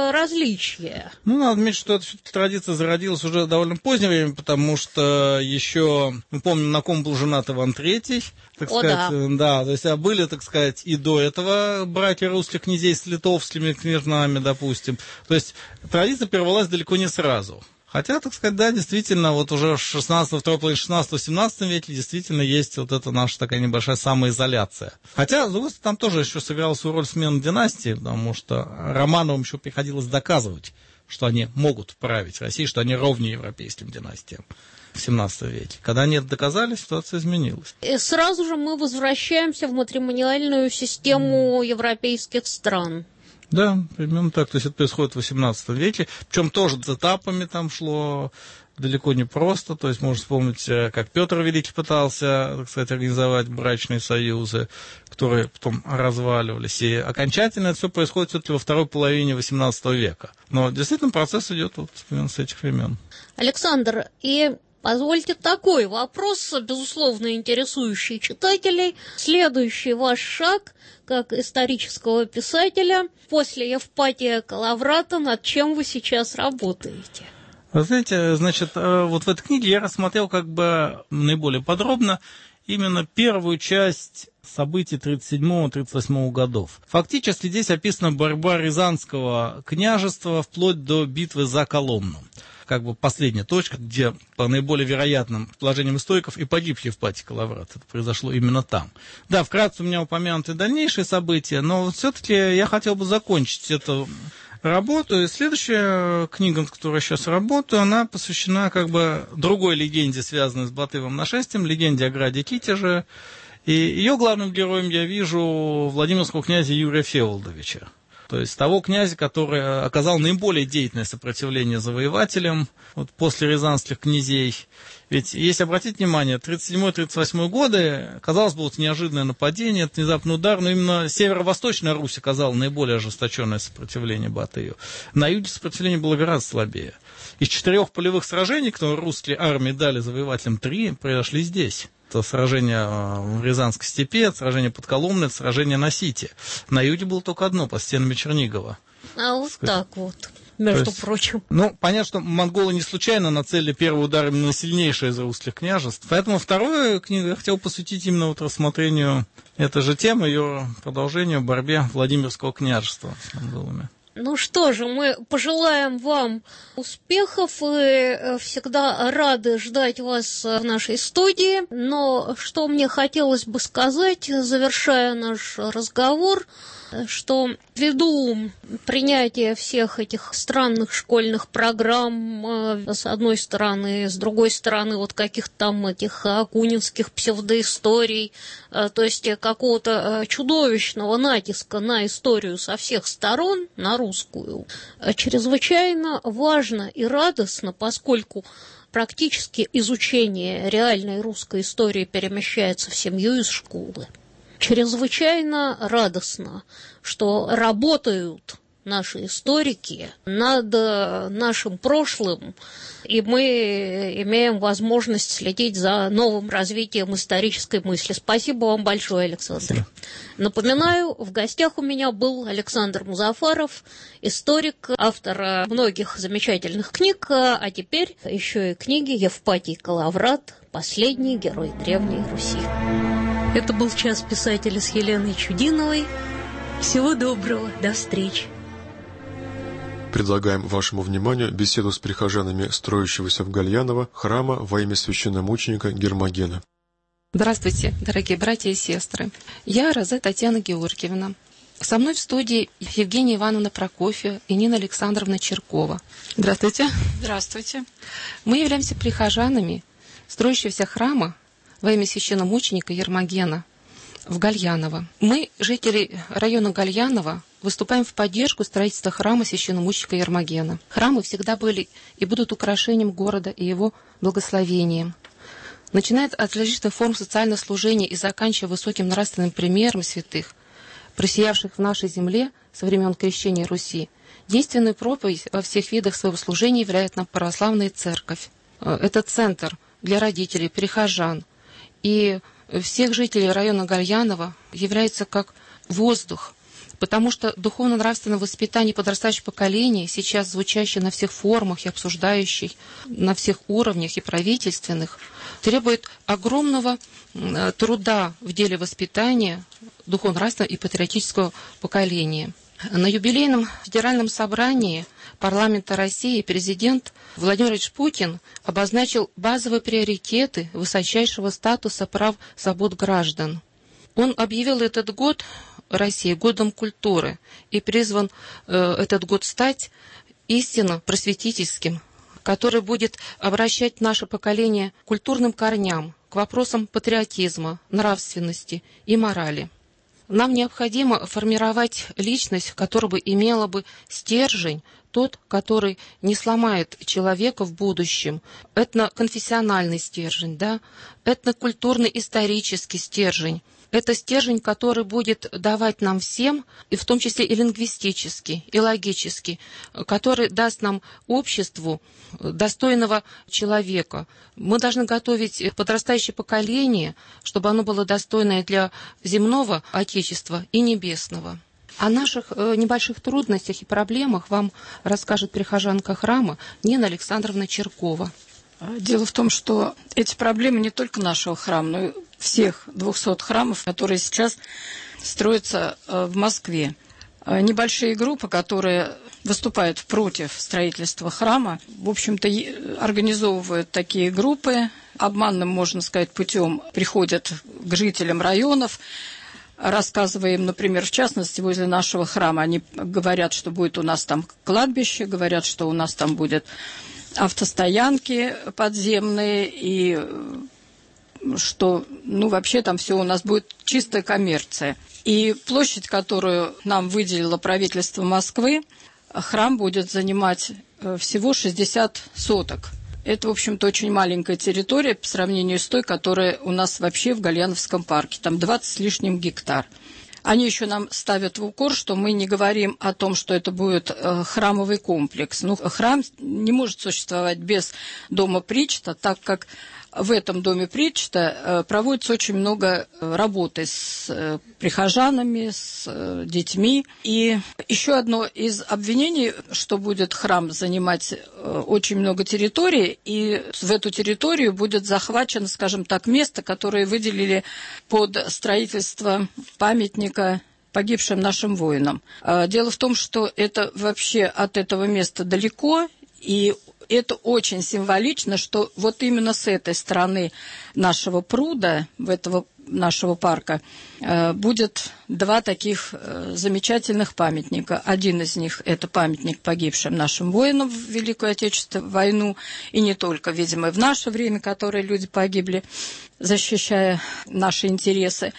различия. Ну, надо отметить, что эта традиция зародилась уже в довольно позднее время, потому что еще, мы помним, на ком был женат Иван Третий, так О, сказать, да. да, то есть а были, так сказать, и до этого братья русских князей с литовскими княжнами, допустим. То есть традиция прервалась далеко не сразу. Хотя, так сказать, да, действительно, вот уже в шестнадцатом, второй половине шестнадцатого-семнадцатом веке действительно есть вот эта наша такая небольшая самоизоляция. Хотя, с другой стороны, там тоже еще сыграла свою роль смена династии, потому что Романовым еще приходилось доказывать, что они могут править Россией, что они ровнее европейским династиям в семнадцатом веке. Когда они это доказали, ситуация изменилась. И сразу же мы возвращаемся в матримониальную систему европейских стран. Да, примерно так. То есть это происходит в восемнадцатом веке. Причем тоже с этапами там шло далеко не просто. То есть можно вспомнить, как Петр Великий пытался, так сказать, организовать брачные союзы, которые потом разваливались. И окончательно это все происходит все-таки во второй половине восемнадцатого века. Но действительно процесс идет вот именно с этих времен. Александр, и позвольте такой вопрос, безусловно, интересующий читателей. Следующий ваш шаг, как исторического писателя, после Евпатия Калаврата, над чем вы сейчас работаете? Вы знаете, значит, вот в этой книге я рассмотрел как бы наиболее подробно именно первую часть событий тридцать седьмого — тридцать восьмого годов. Фактически здесь описана борьба Рязанского княжества вплоть до битвы за Коломну. Как бы последняя точка, где, по наиболее вероятным предположениям историков, и погиб Евпатий Калаврат. Это произошло именно там. Да, вкратце у меня упомянуты дальнейшие события, но все-таки я хотел бы закончить эту работу. И следующая книга, над которой я сейчас работаю, она посвящена как бы другой легенде, связанной с Батыевым нашествием, легенде о граде Китеже. И ее главным героем я вижу Владимирского князя Юрия Всеволодовича. То есть того князя, который оказал наиболее деятельное сопротивление завоевателям вот, после рязанских князей. Ведь, если обратить внимание, тридцать седьмой — тридцать восьмой годы, казалось бы, вот неожиданное нападение, это внезапный удар, но именно северо-восточная Русь оказала наиболее ожесточенное сопротивление Батыю. На юге сопротивление было гораздо слабее. Из четырех полевых сражений, которые русские армии дали завоевателям, три произошли здесь. Это сражение в Рязанской степи, сражение под Коломной, сражение на Сите. На юге было только одно, под стенами Чернигова. А вот так вот, между есть, прочим. Ну, понятно, что монголы не случайно нацелили первый удар именно на сильнейшее из русских княжеств. Поэтому вторую книгу я хотел посвятить именно вот рассмотрению этой же темы, ее продолжению, борьбе Владимирского княжества с монголами. Ну что же, мы пожелаем вам успехов и всегда рады ждать вас в нашей студии. Но что мне хотелось бы сказать, завершая наш разговор, что ввиду принятия всех этих странных школьных программ, с одной стороны, с другой стороны, вот каких-то там этих акунинских псевдоисторий, то есть какого-то чудовищного натиска на историю со всех сторон, на русскую, чрезвычайно важно и радостно, поскольку практически изучение реальной русской истории перемещается в семью из школы. Чрезвычайно радостно, что работают наши историки над нашим прошлым, и мы имеем возможность следить за новым развитием исторической мысли. Спасибо вам большое, Александр. Спасибо. Напоминаю, в гостях у меня был Александр Музафаров, историк, автор многих замечательных книг, а теперь еще и книги «Евпатий Калаврат. Последний герой Древней Руси». Это был «Час писателя» с Еленой Чудиновой. Всего доброго, до встречи. Предлагаем вашему вниманию беседу с прихожанами строящегося в Гальяново храма во имя священномученика Гермогена. Здравствуйте, дорогие братья и сестры. Я Розе Татьяна Георгиевна. Со мной в студии Евгения Ивановна Прокофьева и Нина Александровна Черкова. Здравствуйте. Здравствуйте. Мы являемся прихожанами строящегося храма во имя священномученика Гермогена. в Гальяново. Мы, жители района Гальяново, выступаем в поддержку строительства храма священномученика Ермогена. Храмы всегда были и будут украшением города и его благословением. Начиная от различных форм социального служения и заканчивая высоким нравственным примером святых, просиявших в нашей земле со времен крещения Руси, действенную проповедь во всех видах своего служения являет нам православная церковь. Это центр для родителей, прихожан и всех жителей района Гальяново является как воздух, потому что духовно-нравственное воспитание подрастающего поколения, сейчас звучащее на всех форумах и обсуждающее на всех уровнях и правительственных, требует огромного труда в деле воспитания духовно-нравственного и патриотического поколения. На юбилейном федеральном собрании парламента России президент Владимир Ильич Путин обозначил базовые приоритеты высочайшего статуса прав свобод граждан. Он объявил этот год России годом культуры и призван э, этот год стать истинно просветительским, который будет обращать наше поколение к культурным корням, к вопросам патриотизма, нравственности и морали. Нам необходимо формировать личность, которая бы имела бы стержень, тот, который не сломает человека в будущем. Этноконфессиональный стержень, да? Этнокультурный исторический стержень. Это стержень, который будет давать нам всем, и в том числе и лингвистически, и логически, который даст нам обществу достойного человека. Мы должны готовить подрастающее поколение, чтобы оно было достойное для земного Отечества и небесного. О наших небольших трудностях и проблемах вам расскажет прихожанка храма Нина Александровна Черкова. Дело в том, что эти проблемы не только нашего храма, но и всех двухсот храмов, которые сейчас строятся в Москве. Небольшие группы, которые выступают против строительства храма, в общем-то, организовывают такие группы, обманным, можно сказать, путем приходят к жителям районов, рассказывая им, например, в частности, возле нашего храма, они говорят, что будет у нас там кладбище, говорят, что у нас там будет автостоянки подземные, и что, ну, вообще там все у нас будет чистая коммерция. И площадь, которую нам выделило правительство Москвы, храм будет занимать всего шестьдесят соток. Это, в общем-то, очень маленькая территория по сравнению с той, которая у нас вообще в Гальяновском парке. Там двадцать с лишним гектар. Они еще нам ставят в укор, что мы не говорим о том, что это будет храмовый комплекс. Ну, храм не может существовать без дома причта, так как в этом доме причта проводится очень много работы с прихожанами, с детьми. И еще одно из обвинений, что будет храм занимать очень много территории, и в эту территорию будет захвачено, скажем так, место, которое выделили под строительство памятника погибшим нашим воинам. Дело в том, что это вообще от этого места далеко, и это очень символично, что вот именно с этой стороны нашего пруда, этого нашего парка, будет два таких замечательных памятника. Один из них – это памятник погибшим нашим воинам в Великую Отечественную войну, и не только, видимо, и в наше время, которые люди погибли, защищая наши интересы.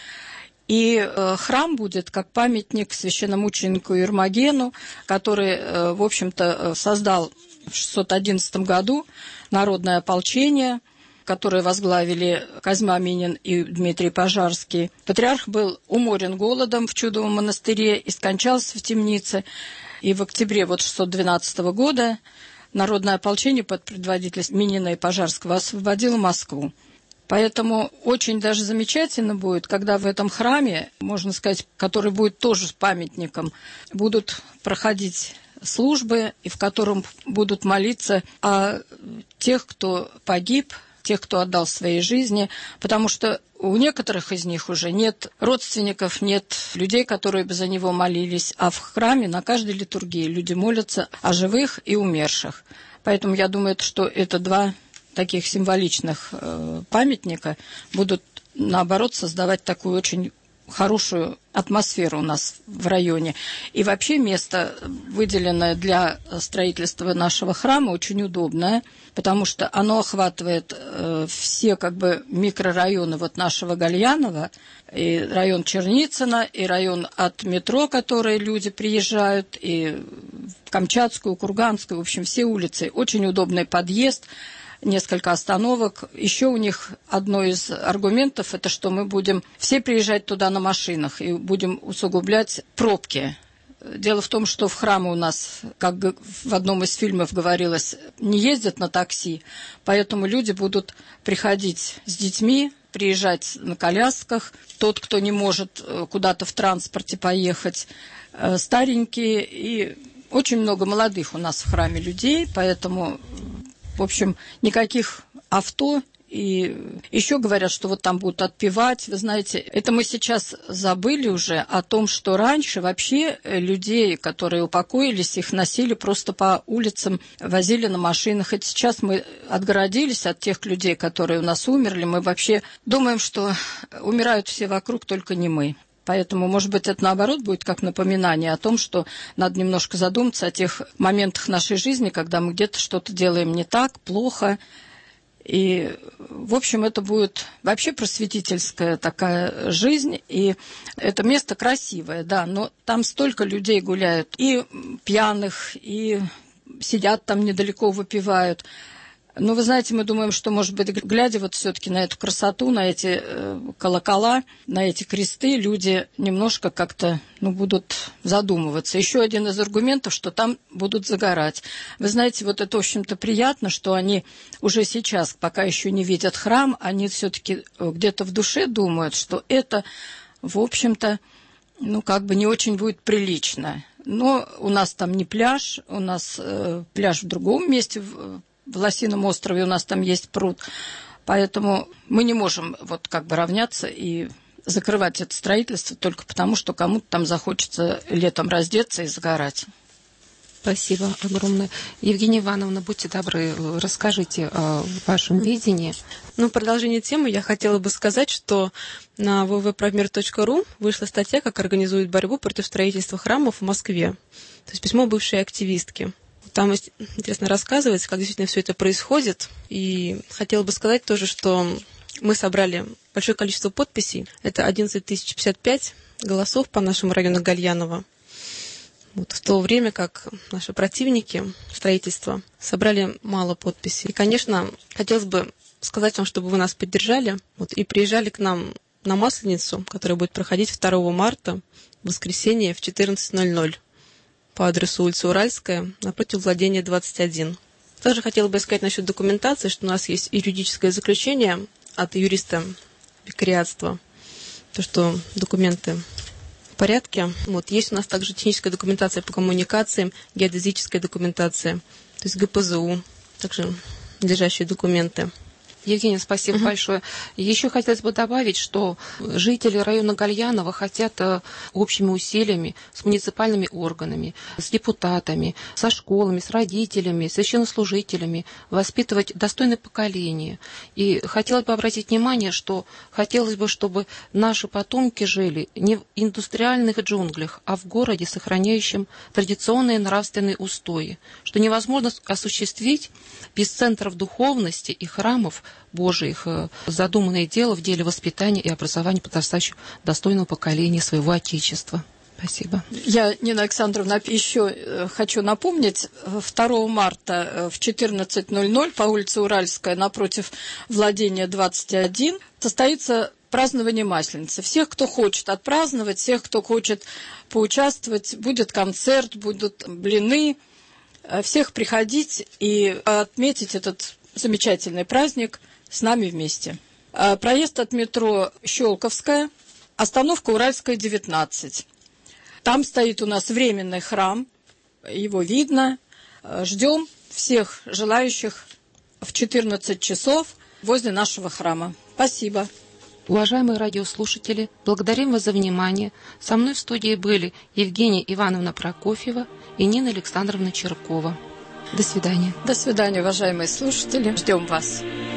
И э, храм будет как памятник священномученику Ермогену, который, э, в общем-то, создал в шестьсот одиннадцатом году народное ополчение, которое возглавили Козьма Минин и Дмитрий Пожарский. Патриарх был уморен голодом в Чудовом монастыре и скончался в темнице. И в октябре вот шестьсот двенадцатого года народное ополчение под предводительством Минина и Пожарского освободило Москву. Поэтому очень даже замечательно будет, когда в этом храме, можно сказать, который будет тоже памятником, будут проходить службы, и в котором будут молиться о тех, кто погиб, тех, кто отдал своей жизни, потому что у некоторых из них уже нет родственников, нет людей, которые бы за него молились, а в храме на каждой литургии люди молятся о живых и умерших. Поэтому я думаю, что это два таких символичных э, памятника будут, наоборот, создавать такую очень хорошую атмосферу у нас в районе. И вообще место, выделенное для строительства нашего храма, очень удобное, потому что оно охватывает э, все как бы микрорайоны вот нашего Гальянова, и район Черницына, и район от метро, которые люди приезжают, и Камчатскую, Курганскую, в общем, все улицы. Очень удобный подъезд, несколько остановок. Еще у них одно из аргументов, это что мы будем все приезжать туда на машинах и будем усугублять пробки. Дело в том, что в храмы у нас, как в одном из фильмов говорилось, не ездят на такси, поэтому люди будут приходить с детьми, приезжать на колясках. Тот, кто не может куда-то в транспорте поехать, старенькие, и очень много молодых у нас в храме людей, поэтому... В общем, никаких авто. И еще говорят, что вот там будут отпевать. Вы знаете, это мы сейчас забыли уже о том, что раньше вообще людей, которые упокоились, их носили просто по улицам, возили на машинах. И сейчас мы отгородились от тех людей, которые у нас умерли. Мы вообще думаем, что умирают все вокруг, только не мы. Поэтому, может быть, это, наоборот, будет как напоминание о том, что надо немножко задуматься о тех моментах нашей жизни, когда мы где-то что-то делаем не так, плохо. И, в общем, это будет вообще просветительская такая жизнь. И это место красивое, да, но там столько людей гуляют, и пьяных, и сидят там недалеко, выпивают. Ну, вы знаете, мы думаем, что, может быть, глядя вот все-таки на эту красоту, на эти э, колокола, на эти кресты, люди немножко как-то, ну, будут задумываться. Еще один из аргументов, что там будут загорать. Вы знаете, вот это, в общем-то, приятно, что они уже сейчас, пока еще не видят храм, они все-таки где-то в душе думают, что это, в общем-то, ну, как бы не очень будет прилично. Но у нас там не пляж, у нас э, пляж в другом месте, в, в Лосином острове у нас там есть пруд, поэтому мы не можем вот как бы равняться и закрывать это строительство только потому, что кому-то там захочется летом раздеться и загорать. Спасибо огромное. Евгения Ивановна, будьте добры, расскажите о вашем видении. Ну, в продолжение темы я хотела бы сказать, что на вэ вэ вэ правмир точка ру вышла статья, как организуют борьбу против строительства храмов в Москве. То есть письмо бывшей активистки. Там интересно рассказывается, как действительно все это происходит. И хотела бы сказать тоже, что мы собрали большое количество подписей. Это одиннадцать тысяч пятьдесят пять голосов по нашему району Гальянова. Вот, в то время как наши противники строительства собрали мало подписей. И, конечно, хотелось бы сказать вам, чтобы вы нас поддержали вот, и приезжали к нам на Масленицу, которая будет проходить второго марта, в воскресенье в четырнадцать ноль ноль. По адресу улица Уральская, напротив владения двадцать один. Также хотела бы сказать насчет документации, что у нас есть юридическое заключение от юриста викариатства, то, что документы в порядке. Вот. Есть у нас также техническая документация по коммуникациям, геодезическая документация, то есть гэ пэ зэ у, также надлежащие документы. Евгения, спасибо uh-huh. большое. Еще хотелось бы добавить, что жители района Гальянова хотят общими усилиями с муниципальными органами, с депутатами, со школами, с родителями, священнослужителями воспитывать достойное поколение. И хотелось бы обратить внимание, что хотелось бы, чтобы наши потомки жили не в индустриальных джунглях, а в городе, сохраняющем традиционные нравственные устои, что невозможно осуществить без центров духовности и храмов Божьих задуманное дело в деле воспитания и образования подрастающего достойного поколения своего Отечества. Спасибо. Я, Нина Александровна, еще хочу напомнить, второго марта в четырнадцать ноль ноль по улице Уральская напротив владения двадцать один состоится празднование Масленицы. Всех, кто хочет отпраздновать, всех, кто хочет поучаствовать, будет концерт, будут блины. Всех приходить и отметить этот замечательный праздник с нами вместе. Проезд от метро Щелковская, остановка Уральская, девятнадцать. Там стоит у нас временный храм, его видно. Ждем всех желающих в четырнадцать часов возле нашего храма. Спасибо. Уважаемые радиослушатели, благодарим вас за внимание. Со мной в студии были Евгения Ивановна Прокофьева и Нина Александровна Черкова. До свидания. До свидания, уважаемые слушатели. Ждем вас.